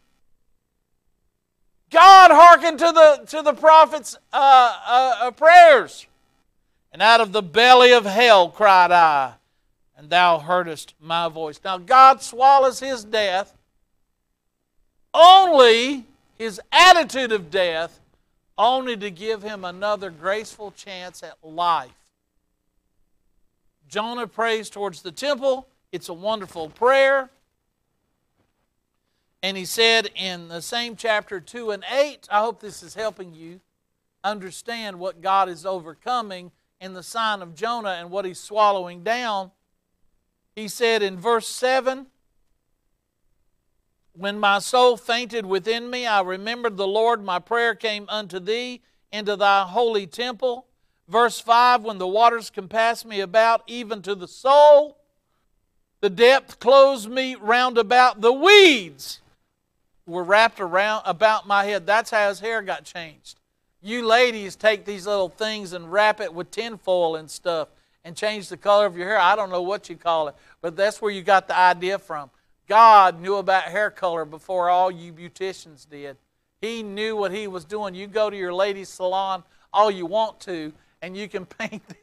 God hearkened to the, to the prophet's uh, uh, uh, prayers. And out of the belly of hell cried I. And thou heardest my voice. Now God swallows his death. Only his attitude of death, only to give him another graceful chance at life. Jonah prays towards the temple. It's a wonderful prayer. And he said in the same chapter two and eight, I hope this is helping you understand what God is overcoming in the sign of Jonah and what he's swallowing down. He said in verse seven, when my soul fainted within me, I remembered the Lord, my prayer came unto thee into thy holy temple. Verse five, when the waters compassed me about, even to the soul, the depth closed me round about, the weeds were wrapped around about my head. That's how his hair got changed. You ladies take these little things and wrap it with tinfoil and stuff and change the color of your hair. I don't know what you call it, but that's where you got the idea from. God knew about hair color before all you beauticians did. He knew what he was doing. You go to your ladies' salon all you want to, and you can paint this.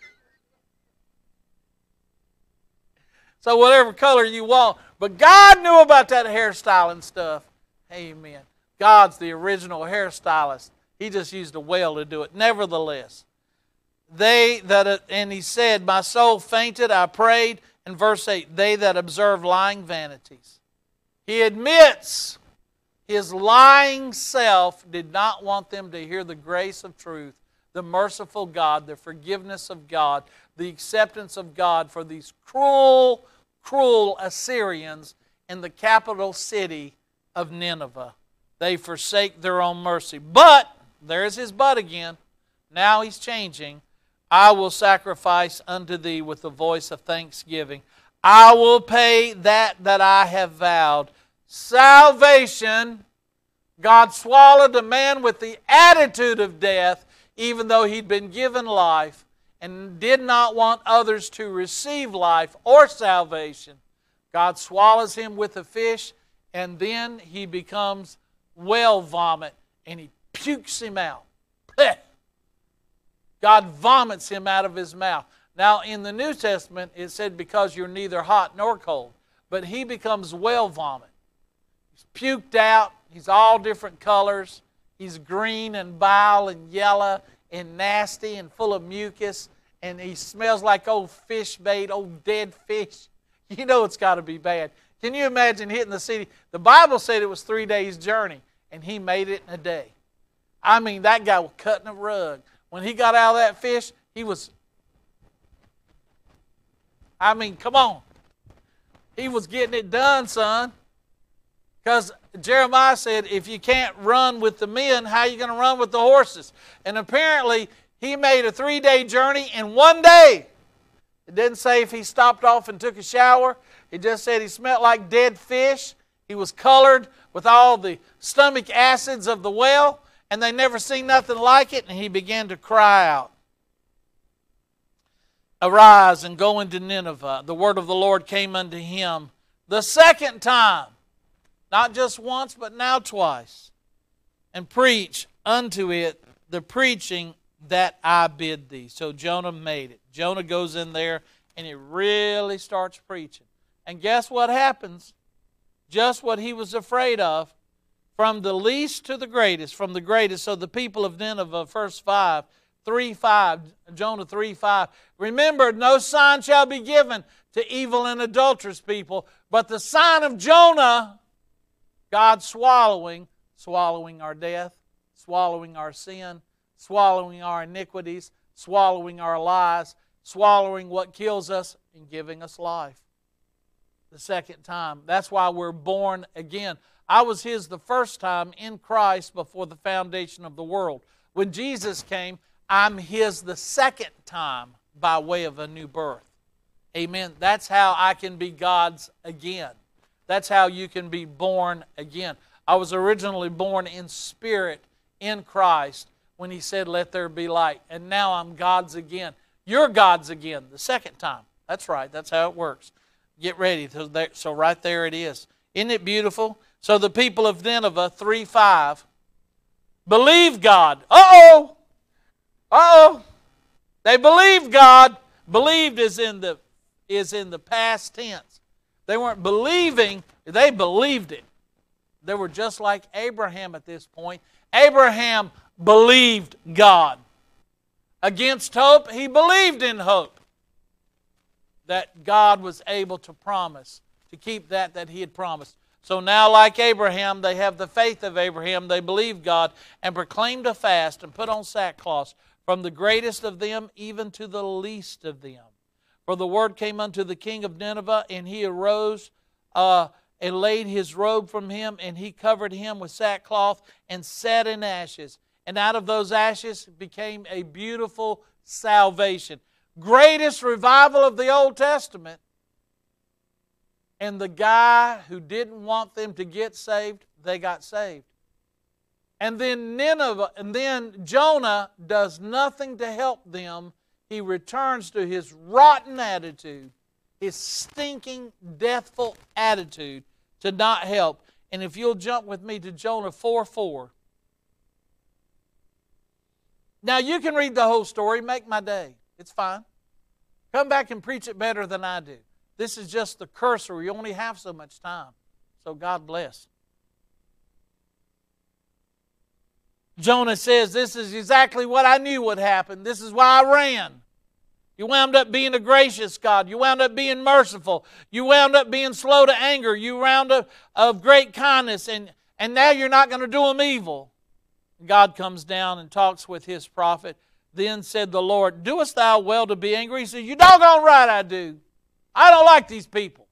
So whatever color you want. But God knew about that hairstyling stuff. Amen. God's the original hairstylist. He just used a whale to do it. Nevertheless, they that, and he said, my soul fainted, I prayed. In verse eight, they that observe lying vanities. He admits his lying self did not want them to hear the grace of truth, the merciful God, the forgiveness of God, the acceptance of God for these cruel, cruel Assyrians in the capital city of Nineveh. They forsake their own mercy. But, there's his but again. Now he's changing. I will sacrifice unto thee with the voice of thanksgiving. I will pay that that I have vowed. Salvation. God swallowed a man with the attitude of death, even though he'd been given life, and did not want others to receive life or salvation. God swallows him with a fish, and then he becomes whale vomit, and he pukes him out. God vomits him out of his mouth. Now, in the New Testament, it said because you're neither hot nor cold. But he becomes whale vomit. He's puked out. He's all different colors. He's green and bile and yellow and nasty and full of mucus, and he smells like old fish bait, old dead fish. You know it's got to be bad. Can you imagine hitting the city? The Bible said it was three days' journey, and he made it in a day. I mean, that guy was cutting a rug. When he got out of that fish, he was, I mean, come on. He was getting it done, son. Because Jeremiah said, if you can't run with the men, how are you going to run with the horses? And apparently, he made a three-day journey in one day. It didn't say if he stopped off and took a shower. It just said he smelled like dead fish. He was colored with all the stomach acids of the well, and they never seen nothing like it, and he began to cry out. Arise and go into Nineveh. The word of the Lord came unto him the second time. Not just once, but now twice. And preach unto it the preaching that I bid thee. So Jonah made it. Jonah goes in there and he really starts preaching. And guess what happens? Just what he was afraid of. From the least to the greatest, from the greatest. So the people of Nineveh, verse five, three five, Jonah three five. Remember, no sign shall be given to evil and adulterous people, but the sign of Jonah, God swallowing, swallowing our death, swallowing our sin, swallowing our iniquities, swallowing our lies, swallowing what kills us, and giving us life. The second time. That's why we're born again. I was His the first time in Christ before the foundation of the world. When Jesus came, I'm His the second time by way of a new birth. Amen. That's how I can be God's again. That's how you can be born again. I was originally born in spirit in Christ when He said, let there be light. And now I'm God's again. You're God's again the second time. That's right. That's how it works. Get ready. So right there it is. Isn't it beautiful? So the people of Nineveh, three five, believed God. Uh-oh. Uh-oh. They believed God. Believed is in the, is in the past tense. They weren't believing, they believed it. They were just like Abraham at this point. Abraham believed God. Against hope, he believed in hope. That God was able to promise, to keep that that He had promised. So now, like Abraham, they have the faith of Abraham. They believe God and proclaimed a fast and put on sackcloth from the greatest of them even to the least of them. For the word came unto the king of Nineveh, and he arose uh, and laid his robe from him, and he covered him with sackcloth and sat in ashes. And out of those ashes became a beautiful salvation. Greatest revival of the Old Testament. And the guy who didn't want them to get saved, they got saved. And then Nineveh, and then Jonah does nothing to help them. He returns to his rotten attitude, his stinking, deathful attitude to not help. And if you'll jump with me to Jonah four four. Now you can read the whole story, make my day. It's fine. Come back and preach it better than I do. This is just the cursory. You only have so much time. So God bless. Jonah says, this is exactly what I knew would happen. This is why I ran. You wound up being a gracious God. You wound up being merciful. You wound up being slow to anger. You wound up of great kindness. And, and now you're not going to do them evil. God comes down and talks with His prophet. Then said the Lord, doest thou well to be angry? He said, you doggone right I do. I don't like these people.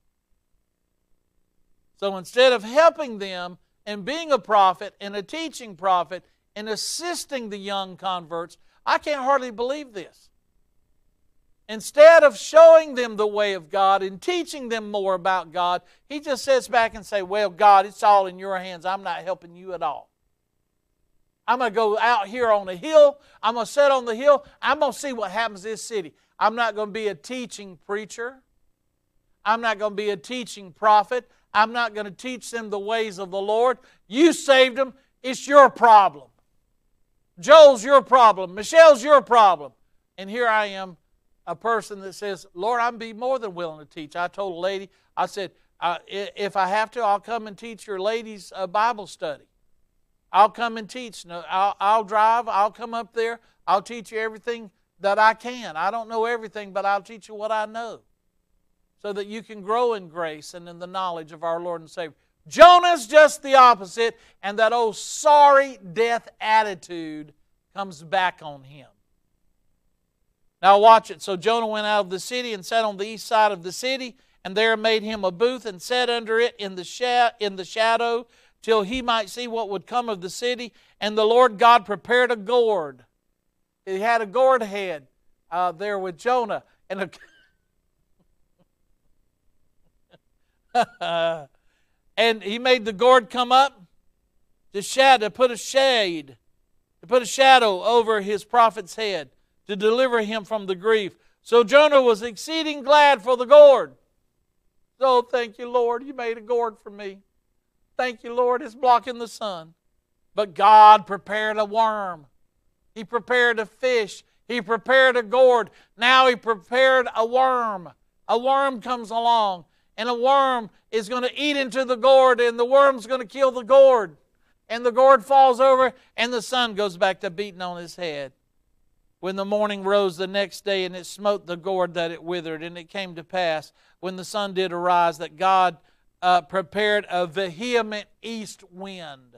So instead of helping them and being a prophet and a teaching prophet and assisting the young converts, I can't hardly believe this. Instead of showing them the way of God and teaching them more about God, He just sits back and says, well, God, it's all in your hands. I'm not helping you at all. I'm going to go out here on the hill. I'm going to sit on the hill. I'm going to see what happens in this city. I'm not going to be a teaching preacher. I'm not going to be a teaching prophet. I'm not going to teach them the ways of the Lord. You saved them. It's your problem. Joel's your problem. Michelle's your problem. And here I am, a person that says, Lord, I'm be more than willing to teach. I told a lady, I said, uh, if I have to, I'll come and teach your ladies a Bible study. I'll come and teach. No, I'll, I'll drive. I'll come up there. I'll teach you everything that I can. I don't know everything, but I'll teach you what I know so that you can grow in grace and in the knowledge of our Lord and Savior. Jonah's just the opposite, and that old sorry death attitude comes back on him. Now watch it. So Jonah went out of the city and sat on the east side of the city, and there made him a booth and sat under it in the, sha- in the shadow till he might see what would come of the city. And the Lord God prepared a gourd. He had a gourd head uh, there with Jonah. And a and he made the gourd come up to shadow, to put a shade, to put a shadow over his prophet's head, to deliver him from the grief. So Jonah was exceeding glad for the gourd. So thank you, Lord, you made a gourd for me. Thank you, Lord, it's blocking the sun. But God prepared a worm. He prepared a fish. He prepared a gourd. Now He prepared a worm. A worm comes along, and a worm is going to eat into the gourd, and the worm's going to kill the gourd. And the gourd falls over, and the sun goes back to beating on his head. When the morning rose the next day, and it smote the gourd that it withered, and it came to pass, when the sun did arise, that God uh, prepared a vehement east wind.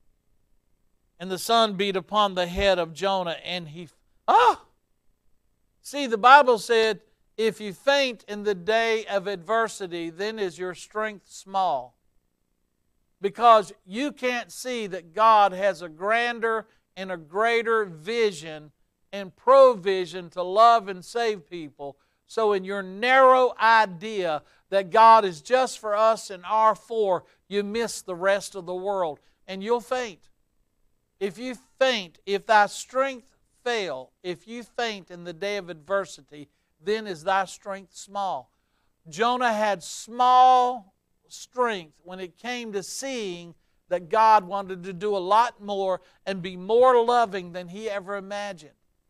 And the sun beat upon the head of Jonah, and he... Ah! See, the Bible said, if you faint in the day of adversity, then is your strength small. Because you can't see that God has a grander and a greater vision and provision to love and save people. So in your narrow idea that God is just for us and our for, you miss the rest of the world, and you'll faint. If you faint, if thy strength fail, if you faint in the day of adversity, then is thy strength small. Jonah had small strength when it came to seeing that God wanted to do a lot more and be more loving than he ever imagined.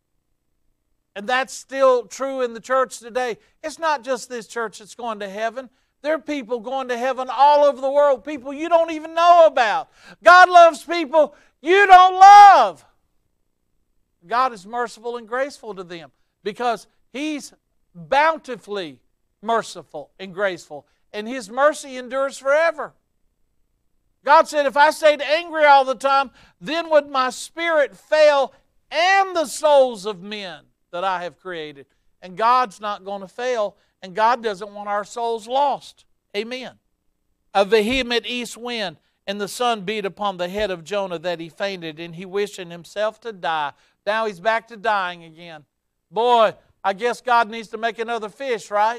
And that's still true in the church today. It's not just this church that's going to heaven. There are people going to heaven all over the world, people you don't even know about. God loves people you don't love. God is merciful and graceful to them because He's bountifully merciful and graceful, and His mercy endures forever. God said, if I stayed angry all the time, then would my spirit fail and the souls of men that I have created. And God's not going to fail, and God doesn't want our souls lost. Amen. A vehement east wind, and the sun beat upon the head of Jonah that he fainted, and he wished in himself to die. Now he's back to dying again. Boy, I guess God needs to make another fish, right?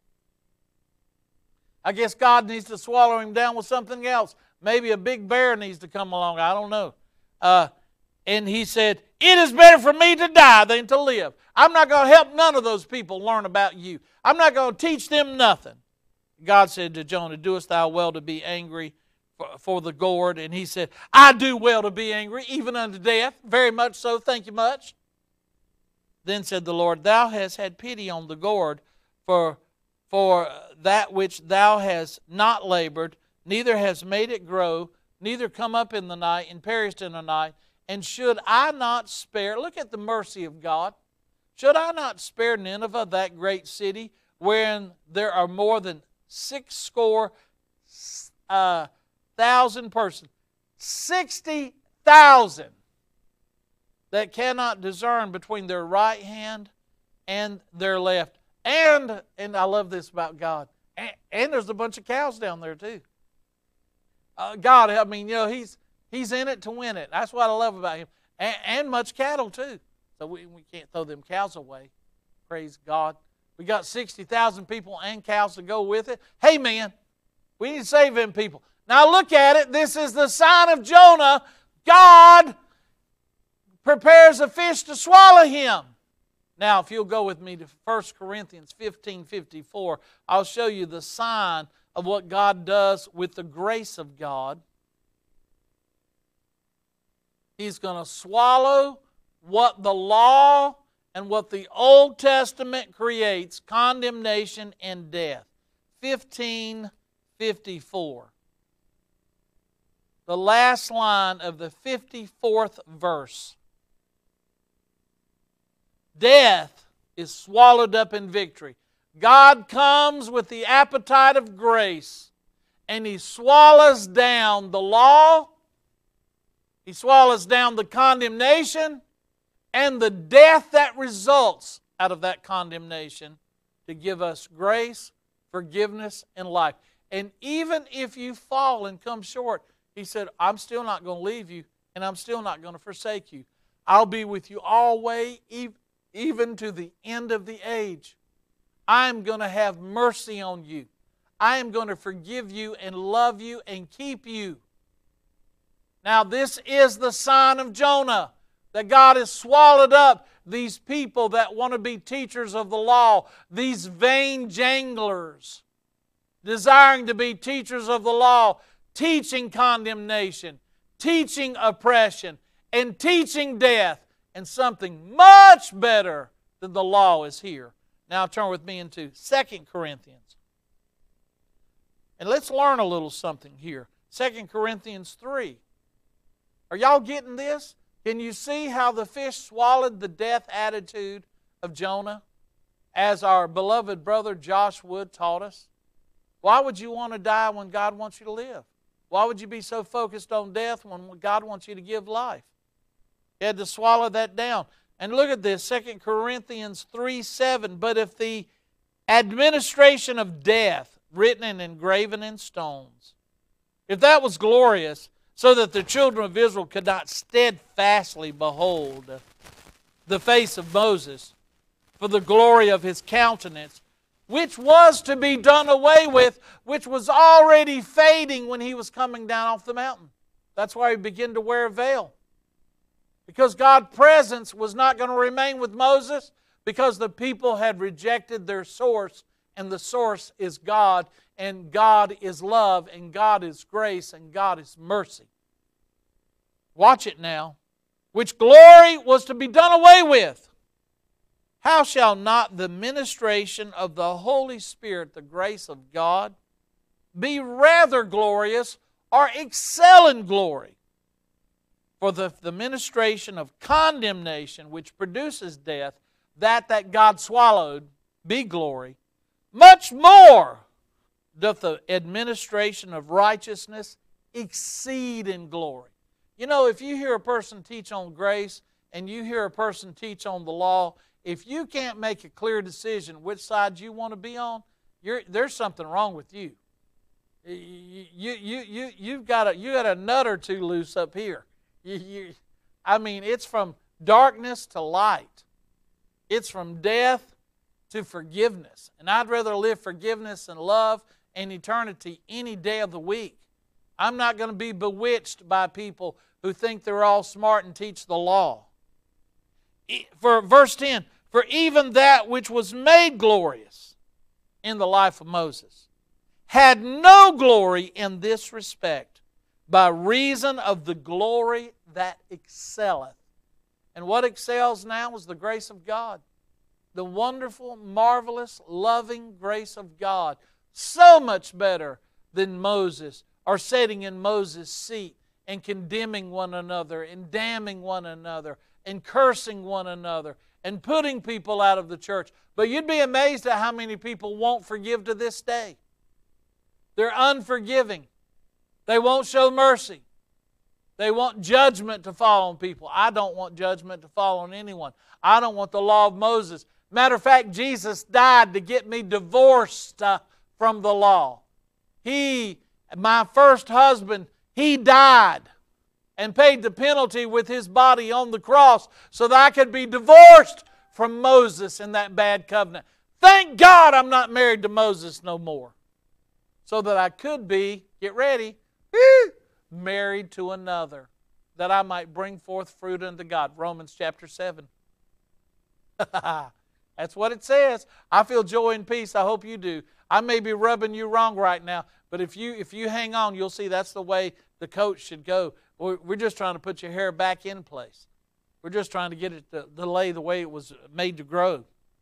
I guess God needs to swallow him down with something else. Maybe a big bear needs to come along. I don't know. Uh, and he said, it is better for me to die than to live. I'm not going to help none of those people learn about you. I'm not going to teach them nothing. God said to Jonah, doest thou well to be angry for, for the gourd? And he said, I do well to be angry, even unto death. Very much so, thank you much. Then said the Lord, thou hast had pity on the gourd, for, for that which thou hast not labored, neither hast made it grow, neither come up in the night, and perished in the night. And should I not spare, look at the mercy of God, should I not spare Nineveh, that great city, wherein there are more than six score uh, thousand persons, sixty thousand, that cannot discern between their right hand and their left. And, and I love this about God, and, and there's a bunch of cows down there too. Uh, God, I mean, you know, He's He's in it to win it. That's what I love about Him. And, and much cattle too. So we, we can't throw them cows away. Praise God. We got sixty thousand people and cows to go with it. Hey man, we need to save them people. Now look at it. This is the sign of Jonah. God prepares a fish to swallow him. Now if you'll go with me to First Corinthians fifteen fifty-four, I'll show you the sign of what God does with the grace of God. He's going to swallow what the law and what the Old Testament creates, condemnation and death. fifteen fifty-four. the last line of the fifty-fourth verse. Death is swallowed up in victory. God comes with the appetite of grace, and He swallows down the law, He swallows down the condemnation, and the death that results out of that condemnation to give us grace, forgiveness, and life. And even if you fall and come short, He said, I'm still not going to leave you, and I'm still not going to forsake you. I'll be with you always, even to the end of the age. I'm going to have mercy on you. I am going to forgive you and love you and keep you. Now, this is the sign of Jonah, that God has swallowed up these people that want to be teachers of the law, these vain janglers, desiring to be teachers of the law, teaching condemnation, teaching oppression, and teaching death, and something much better than the law is here. Now turn with me into Second Corinthians. And let's learn a little something here. Second Corinthians three. Are y'all getting this? Can you see how the fish swallowed the death attitude of Jonah, as our beloved brother Josh Wood taught us? Why would you want to die when God wants you to live? Why would you be so focused on death when God wants you to give life? He had to swallow that down. And look at this, Second Corinthians three seven. But if the administration of death, written and engraven in stones, if that was glorious, so that the children of Israel could not steadfastly behold the face of Moses for the glory of his countenance, which was to be done away with, which was already fading when he was coming down off the mountain. That's why he began to wear a veil. Because God's presence was not going to remain with Moses, because the people had rejected their source, and the source is God, and God is love, and God is grace, and God is mercy. Watch it now. Which glory was to be done away with. How shall not the ministration of the Holy Spirit, the grace of God, be rather glorious or excel in glory? For the, the ministration of condemnation, which produces death, that that God swallowed, be glory. Much more doth the administration of righteousness exceed in glory. You know, if you hear a person teach on grace and you hear a person teach on the law, if you can't make a clear decision which side you want to be on, you're, there's something wrong with you. You, you, you, you, you've got a, you got a nut or two loose up here. You, you, I mean, it's from darkness to light. It's from death to forgiveness. And I'd rather live forgiveness and love and eternity any day of the week. I'm not going to be bewitched by people who think they're all smart and teach the law. For verse ten, for even that which was made glorious in the life of Moses had no glory in this respect, by reason of the glory that excelleth. And what excels now is the grace of God. The wonderful, marvelous, loving grace of God. So much better than Moses, or sitting in Moses' seat and condemning one another and damning one another and cursing one another and putting people out of the church. But you'd be amazed at how many people won't forgive to this day. They're unforgiving. They won't show mercy. They want judgment to fall on people. I don't want judgment to fall on anyone. I don't want the law of Moses. Matter of fact, Jesus died to get me divorced uh, from the law. He, my first husband, he died and paid the penalty with his body on the cross so that I could be divorced from Moses in that bad covenant. Thank God I'm not married to Moses no more. So that I could be, get ready, married to another, that I might bring forth fruit unto God. Romans chapter seven. That's what it says. I feel joy and peace. I hope you do. I may be rubbing you wrong right now, but if you if you hang on, you'll see that's the way the coach should go. We're, we're just trying to put your hair back in place. We're just trying to get it to, to lay the way it was made to grow.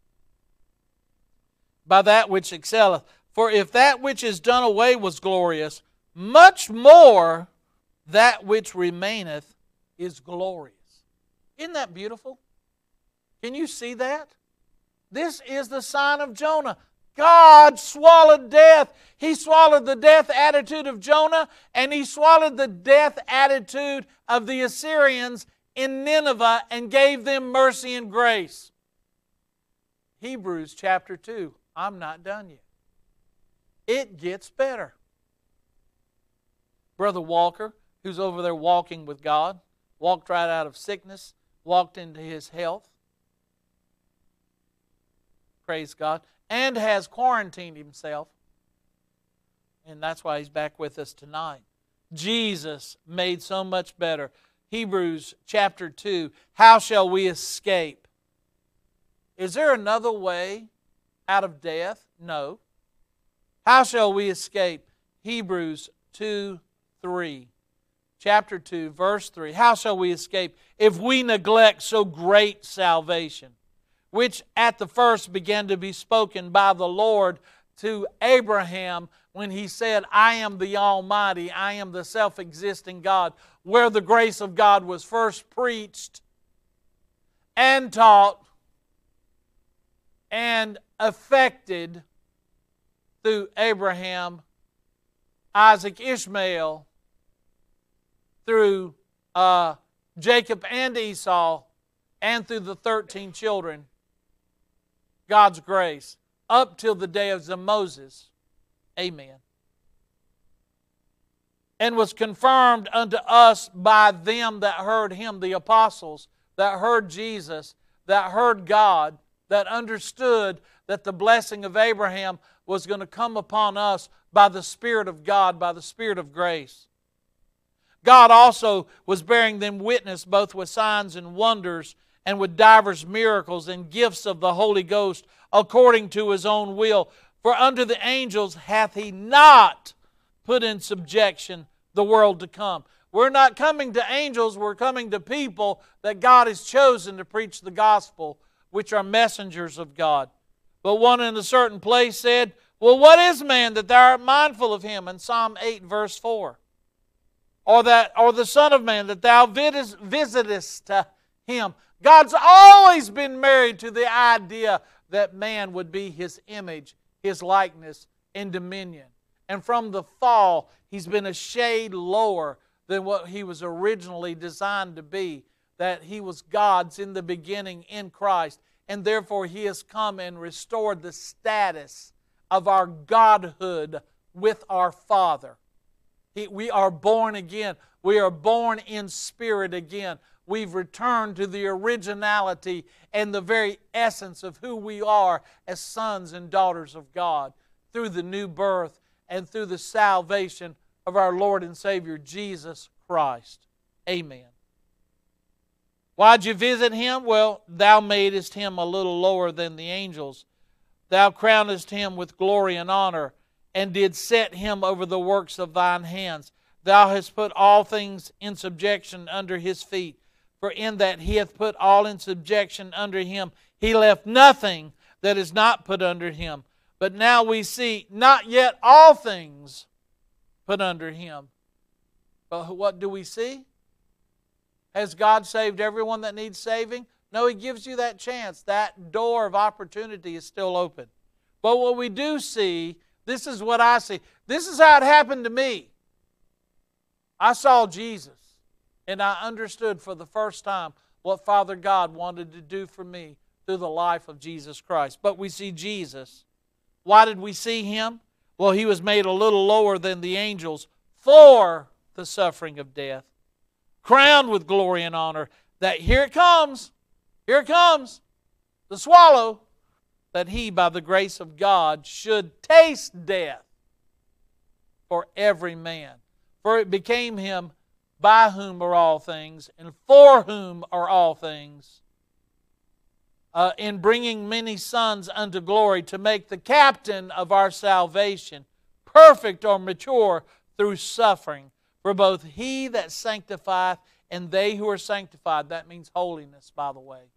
By that which excelleth. For if that which is done away was glorious, much more that which remaineth is glorious. Isn't that beautiful? Can you see that? This is the sign of Jonah. God swallowed death. He swallowed the death attitude of Jonah, and He swallowed the death attitude of the Assyrians in Nineveh and gave them mercy and grace. Hebrews chapter two. I'm not done yet. It gets better. Brother Walker, who's over there walking with God, walked right out of sickness, walked into his health. Praise God. And has quarantined himself. And that's why he's back with us tonight. Jesus made so much better. Hebrews chapter two. How shall we escape? Is there another way out of death? No. How shall we escape? Hebrews two three. Chapter two, verse three. How shall we escape if we neglect so great salvation, which at the first began to be spoken by the Lord to Abraham when He said, I am the Almighty, I am the self-existing God, where the grace of God was first preached and taught and affected through Abraham, Isaac, Ishmael, through uh, Jacob and Esau, and through the thirteen children. God's grace up till the day of Moses. Amen. And was confirmed unto us by them that heard Him, the apostles, that heard Jesus, that heard God, that understood that the blessing of Abraham was going to come upon us by the Spirit of God, by the Spirit of grace. God also was bearing them witness both with signs and wonders and with divers miracles and gifts of the Holy Ghost according to His own will. For unto the angels hath He not put in subjection the world to come. We're not coming to angels, we're coming to people that God has chosen to preach the gospel, which are messengers of God. But one in a certain place said, well, what is man that thou art mindful of him? In Psalm eight, verse four. Or, that, or the Son of Man that thou visitest him. God's always been married to the idea that man would be His image, His likeness, and dominion. And from the fall, He's been a shade lower than what He was originally designed to be. That He was God's in the beginning in Christ. And therefore He has come and restored the status of our Godhood with our Father. He, we are born again. We are born in spirit again. We've returned to the originality and the very essence of who we are as sons and daughters of God through the new birth and through the salvation of our Lord and Savior Jesus Christ. Amen. Why'd you visit Him? Well, thou madest Him a little lower than the angels. Thou crownest Him with glory and honor, and did set Him over the works of thine hands. Thou hast put all things in subjection under His feet. For in that He hath put all in subjection under Him, He left nothing that is not put under Him. But now we see not yet all things put under Him. But what do we see? Has God saved everyone that needs saving? No, He gives you that chance. That door of opportunity is still open. But what we do see, this is what I see. This is how it happened to me. I saw Jesus, and I understood for the first time what Father God wanted to do for me through the life of Jesus Christ. But we see Jesus. Why did we see Him? Well, He was made a little lower than the angels for the suffering of death, crowned with glory and honor, that here it comes, here it comes, the swallow, that He, by the grace of God, should taste death for every man. For it became Him, by whom are all things, and for whom are all things, uh, in bringing many sons unto glory, to make the captain of our salvation perfect or mature through suffering. For both He that sanctifieth and they who are sanctified, that means holiness, by the way,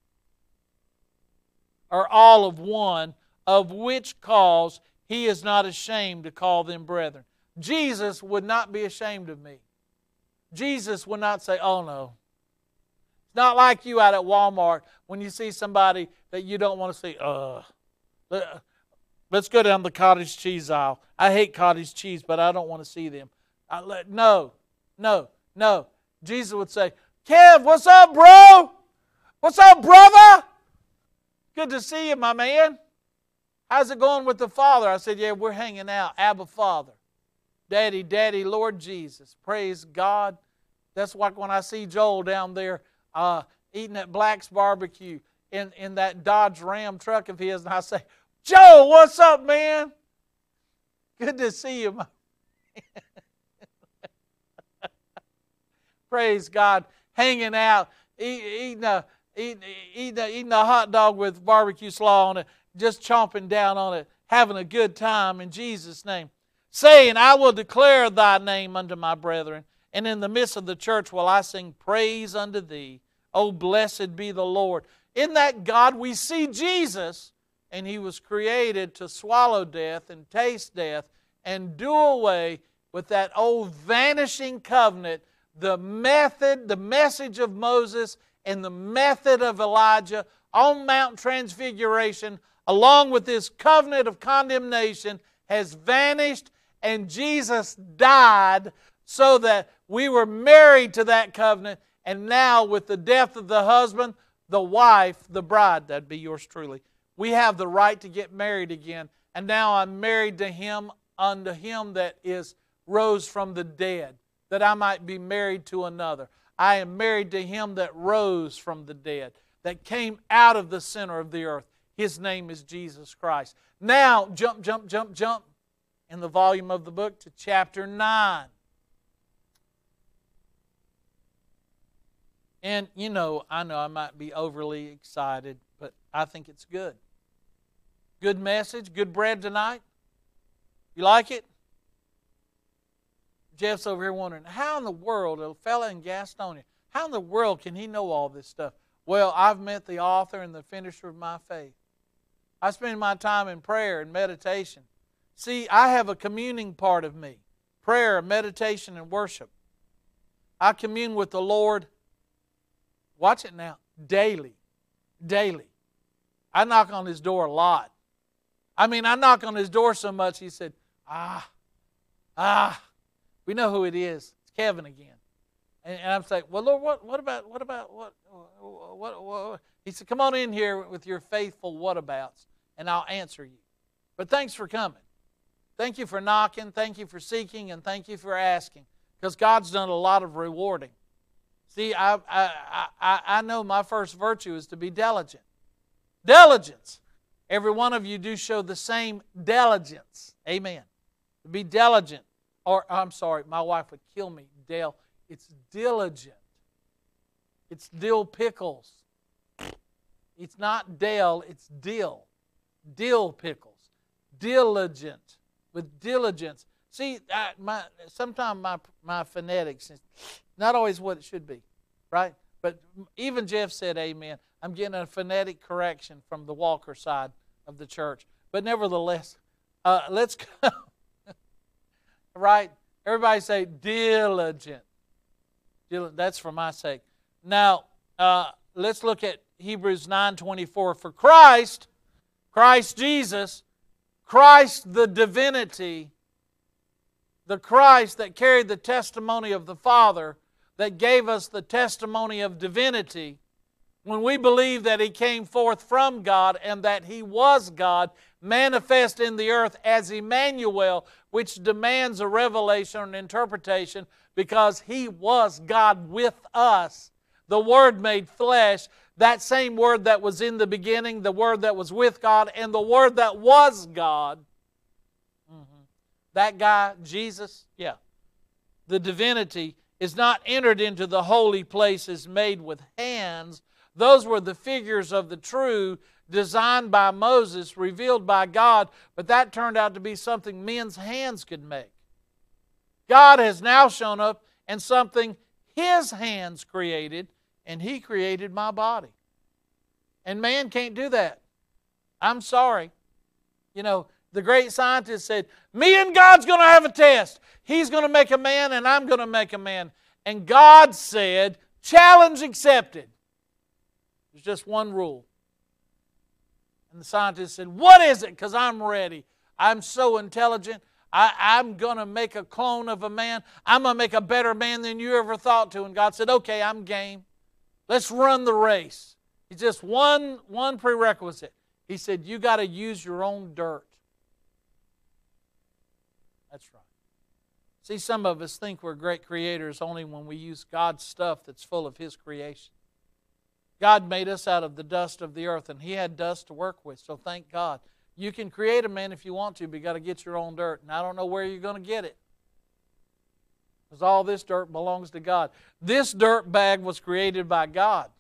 are all of one, of which cause He is not ashamed to call them brethren. Jesus would not be ashamed of me. Jesus would not say, oh no. It's not like you out at Walmart when you see somebody that you don't want to see. Uh, let's go down the cottage cheese aisle. I hate cottage cheese, but I don't want to see them. I let, no, no, no. Jesus would say, Kev, what's up, bro? What's up, brother? Good to see you, my man. How's it going with the Father? I said, yeah, we're hanging out. Abba, Father. Daddy, Daddy, Lord Jesus. Praise God. That's like when I see Joel down there uh, eating at Black's Barbecue in, in that Dodge Ram truck of his, and I say, Joel, what's up, man? Good to see you, my man. Praise God. Hanging out, eat, eating, a, eating, eating, a, eating a hot dog with barbecue slaw on it, just chomping down on it, having a good time in Jesus' name. Saying, I will declare thy name unto my brethren, and in the midst of the church will I sing praise unto thee. Oh, blessed be the Lord. In that God we see Jesus, and He was created to swallow death and taste death and do away with that old vanishing covenant, the method, the message of Moses and the method of Elijah on Mount Transfiguration, along with this covenant of condemnation, has vanished, and Jesus died so that we were married to that covenant, and now with the death of the husband, the wife, the bride, that'd be yours truly, we have the right to get married again, and now I'm married to Him, unto Him that is rose from the dead, that I might be married to another. I am married to Him that rose from the dead, that came out of the center of the earth. His name is Jesus Christ. Now, jump, jump, jump, jump in the volume of the book to chapter nine. And, you know, I know I might be overly excited, but I think it's good. Good message, good bread tonight. You like it? Jeff's over here wondering, how in the world, a fella in Gastonia, how in the world can he know all this stuff? Well, I've met the author and the finisher of my faith. I spend my time in prayer and meditation. See, I have a communing part of me. Prayer, meditation, and worship. I commune with the Lord, watch it now, daily. Daily. I knock on His door a lot. I mean, I knock on His door so much, He said, ah, ah, we know who it is. It's Kevin again. And, and I'm saying, well, Lord, what, what about, what about, what, what, what, what? He said, come on in here with your faithful whatabouts, and I'll answer you. But thanks for coming. Thank you for knocking, thank you for seeking, and thank you for asking, because God's done a lot of rewarding. See, I, I, I, I know my first virtue is to be diligent. Diligence. Every one of you do show the same diligence. Amen. To be diligent. Or, I'm sorry, my wife would kill me. Dale, it's diligent. It's dill pickles. It's not Dale, it's dill. Dill pickles. Diligent. With diligence. See, I, my, sometimes my, my phonetics is not always what it should be, right? But even Jeff said amen. I'm getting a phonetic correction from the Walker side of the church. But nevertheless, uh, let's go. Right? Everybody say diligent. Diligent. That's for my sake. Now, uh, let's look at Hebrews nine twenty-four. For Christ, Christ Jesus, Christ the divinity, the Christ that carried the testimony of the Father, that gave us the testimony of divinity, when we believe that He came forth from God and that He was God, manifest in the earth as Emmanuel, which demands a revelation and interpretation because He was God with us. The Word made flesh, that same Word that was in the beginning, the Word that was with God, and the Word that was God. Mm-hmm. That guy, Jesus, yeah. The divinity is not entered into the holy places made with hands. Those were the figures of the true, designed by Moses, revealed by God, but that turned out to be something men's hands could make. God has now shown up in something His hands created, and He created my body. And man can't do that. I'm sorry. You know, the great scientist said, me and God's going to have a test. He's going to make a man, and I'm going to make a man. And God said, challenge accepted. There's just one rule. And the scientist said, what is it? Because I'm ready. I'm so intelligent. I, I'm going to make a clone of a man. I'm going to make a better man than you ever thought to. And God said, okay, I'm game. Let's run the race. It's just one, one prerequisite. He said, you got to use your own dirt. That's right. See, some of us think we're great creators only when we use God's stuff that's full of His creation. God made us out of the dust of the earth, and He had dust to work with, so thank God. You can create a man if you want to, but you got to get your own dirt, and I don't know where you're going to get it. Because all this dirt belongs to God. This dirt bag was created by God.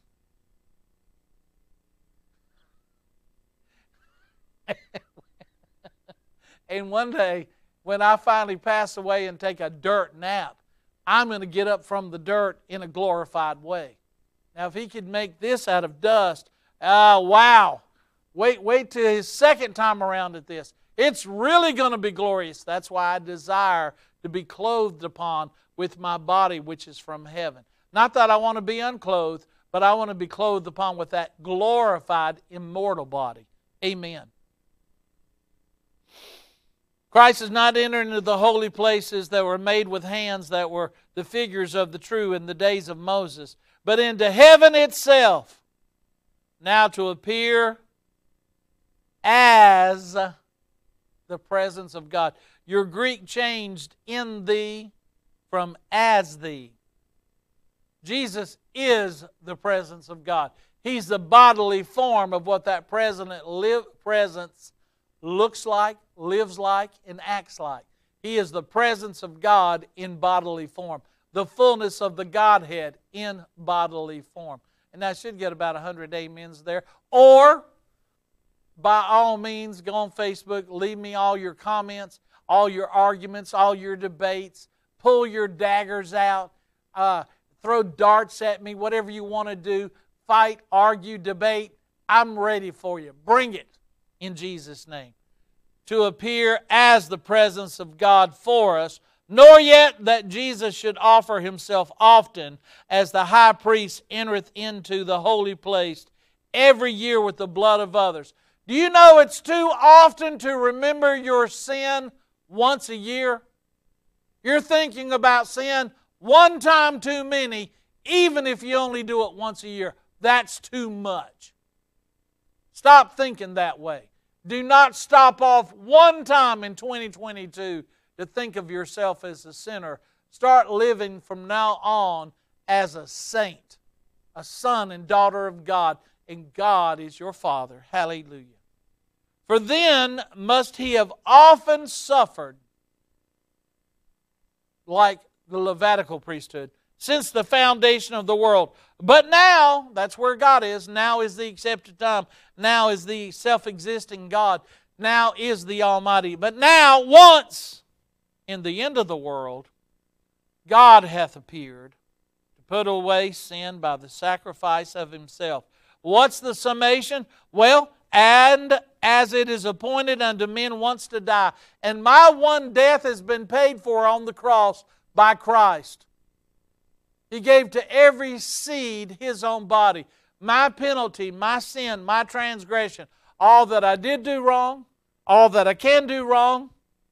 And one day, when I finally pass away and take a dirt nap, I'm going to get up from the dirt in a glorified way. Now, if He could make this out of dust, uh, wow. Wait, wait till His second time around at this. It's really going to be glorious. That's why I desire to be clothed upon with my body, which is from heaven. Not that I want to be unclothed, but I want to be clothed upon with that glorified, immortal body. Amen. Christ is not entering into the holy places that were made with hands, that were the figures of the true in the days of Moses, but into heaven itself, now to appear as the presence of God. Your Greek changed in thee from as thee. Jesus is the presence of God. He's the bodily form of what that presence looks like, lives like, and acts like. He is the presence of God in bodily form. The fullness of the Godhead in bodily form. And I should get about one hundred amens there. Or, by all means, go on Facebook, leave me all your comments, all your arguments, all your debates. Pull your daggers out. Uh, throw darts at me, whatever you want to do. Fight, argue, debate. I'm ready for you. Bring it in Jesus' name. To appear as the presence of God for us, nor yet that Jesus should offer Himself often, as the high priest entereth into the holy place every year with the blood of others. Do you know it's too often to remember your sin once a year? You're thinking about sin one time too many, even if you only do it once a year. That's too much. Stop thinking that way. Do not stop off one time in twenty twenty-two to think of yourself as a sinner. Start living from now on as a saint, a son and daughter of God, and God is your Father. Hallelujah. For then must He have often suffered, like the Levitical priesthood, since the foundation of the world. But now, that's where God is, now is the accepted time, now is the self-existing God, now is the Almighty. But now, once, in the end of the world, God hath appeared to put away sin by the sacrifice of Himself. What's the summation? Well, and as it is appointed unto men once to die, and my one death has been paid for on the cross by Christ. He gave to every seed His own body. My penalty, my sin, my transgression, all that I did do wrong, all that I can do wrong,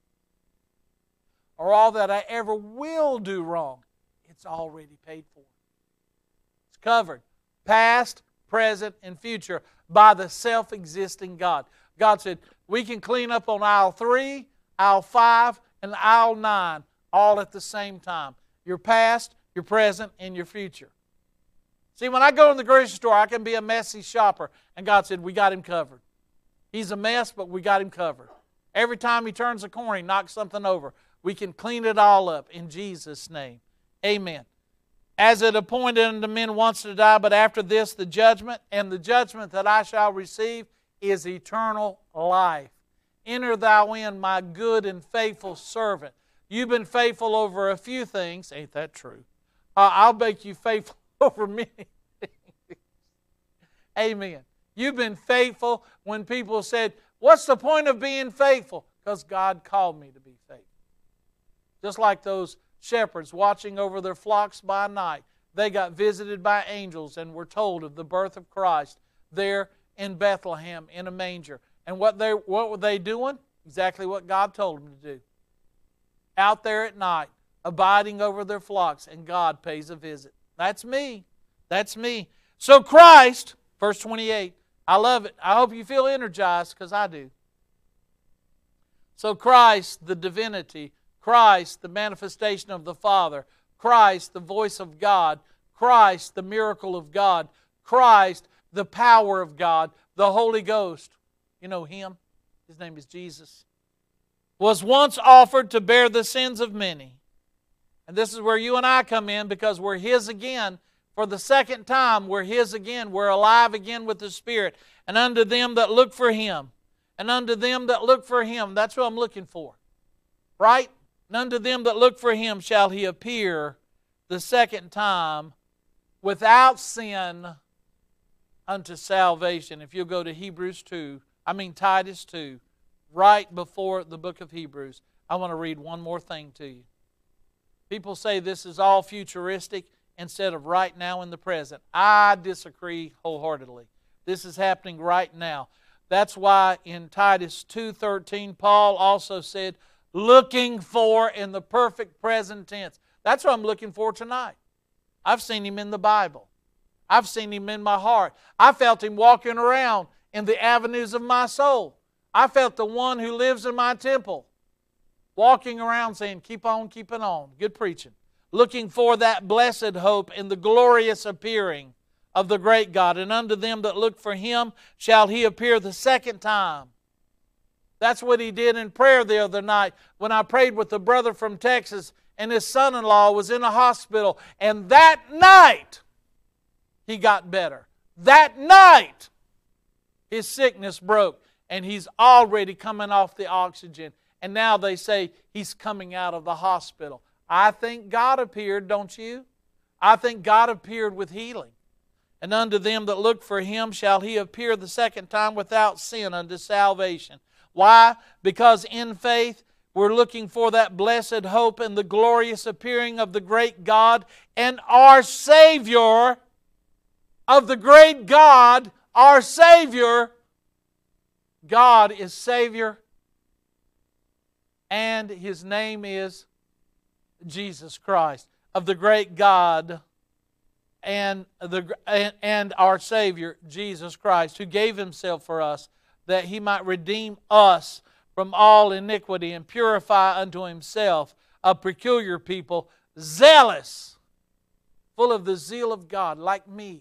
or all that I ever will do wrong, it's already paid for. It's covered. Past, present, and future by the self-existing God. God said, we can clean up on aisle three, aisle five, and aisle nine all at the same time. Your past, your present, and your future. See, when I go in the grocery store, I can be a messy shopper. And God said, we got Him covered. He's a mess, but we got Him covered. Every time He turns a corner, He knocks something over. We can clean it all up in Jesus' name. Amen. As it appointed unto men once to die, but after this the judgment, and the judgment that I shall receive is eternal life. Enter thou in, my good and faithful servant. You've been faithful over a few things. Ain't that true? Uh, I'll make you faithful over many things. Amen. You've been faithful when people said, what's the point of being faithful? Because God called me to be faithful. Just like those shepherds watching over their flocks by night. They got visited by angels and were told of the birth of Christ there in Bethlehem in a manger. And what they what were they doing? Exactly what God told them to do. Out there at night, abiding over their flocks, and God pays a visit. That's me. That's me. So Christ, verse twenty-eight, I love it. I hope you feel energized, because I do. So Christ, the divinity, Christ, the manifestation of the Father, Christ, the voice of God, Christ, the miracle of God, Christ, the power of God, the Holy Ghost. You know Him? His name is Jesus. Was once offered to bear the sins of many. And this is where you and I come in, because we're His again. For the second time, we're His again. We're alive again with the Spirit. And unto them that look for Him. And unto them that look for Him. That's what I'm looking for. Right? And unto them that look for Him shall He appear the second time without sin unto salvation. If you'll go to Hebrews two, I mean Titus two, right before the book of Hebrews, I want to read one more thing to you. People say this is all futuristic instead of right now in the present. I disagree wholeheartedly. This is happening right now. That's why in Titus two thirteen, Paul also said, looking for in the perfect present tense. That's what I'm looking for tonight. I've seen Him in the Bible. I've seen Him in my heart. I felt Him walking around in the avenues of my soul. I felt the one who lives in my temple walking around saying, keep on keeping on. Good preaching. Looking for that blessed hope in the glorious appearing of the great God. And unto them that look for Him shall He appear the second time. That's what He did in prayer the other night when I prayed with a brother from Texas, and his son-in-law was in a hospital. And that night, he got better. That night, his sickness broke. And he's already coming off the oxygen. And now they say he's coming out of the hospital. I think God appeared, don't you? I think God appeared with healing. And unto them that look for Him shall He appear the second time without sin unto salvation. Why? Because in faith we're looking for that blessed hope and the glorious appearing of the great God and our Savior, of the great God, our Savior. God is Savior, and His name is Jesus Christ, of the great God and the and, and our Savior, Jesus Christ, who gave Himself for us, that He might redeem us from all iniquity and purify unto Himself a peculiar people, zealous, full of the zeal of God, like me,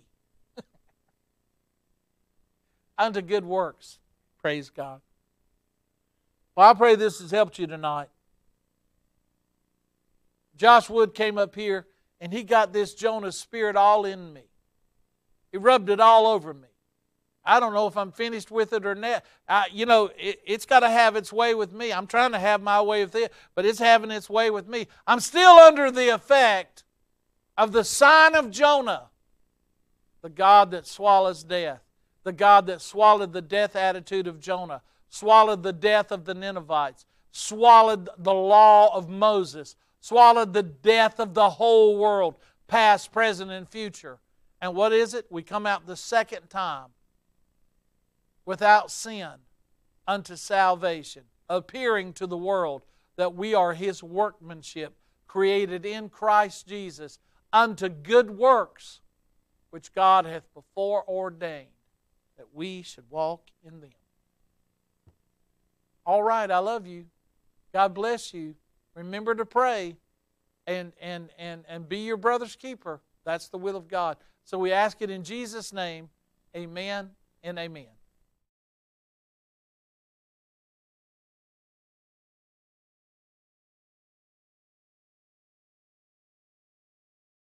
unto good works. Praise God. Well, I pray this has helped you tonight. Josh Wood came up here, and he got this Jonah spirit all in me. He rubbed it all over me. I don't know if I'm finished with it or not. I, you know, it, it's got to have its way with me. I'm trying to have my way with it, but it's having its way with me. I'm still under the effect of the sign of Jonah, the God that swallows death, the God that swallowed the death attitude of Jonah, swallowed the death of the Ninevites, swallowed the law of Moses, swallowed the death of the whole world, past, present, and future. And what is it? We come out the second time without sin unto salvation, appearing to the world that we are His workmanship, created in Christ Jesus unto good works, which God hath before ordained that we should walk in them. All right, I love you. God bless you. Remember to pray and, and, and, and be your brother's keeper. That's the will of God. So we ask it in Jesus' name. Amen and amen.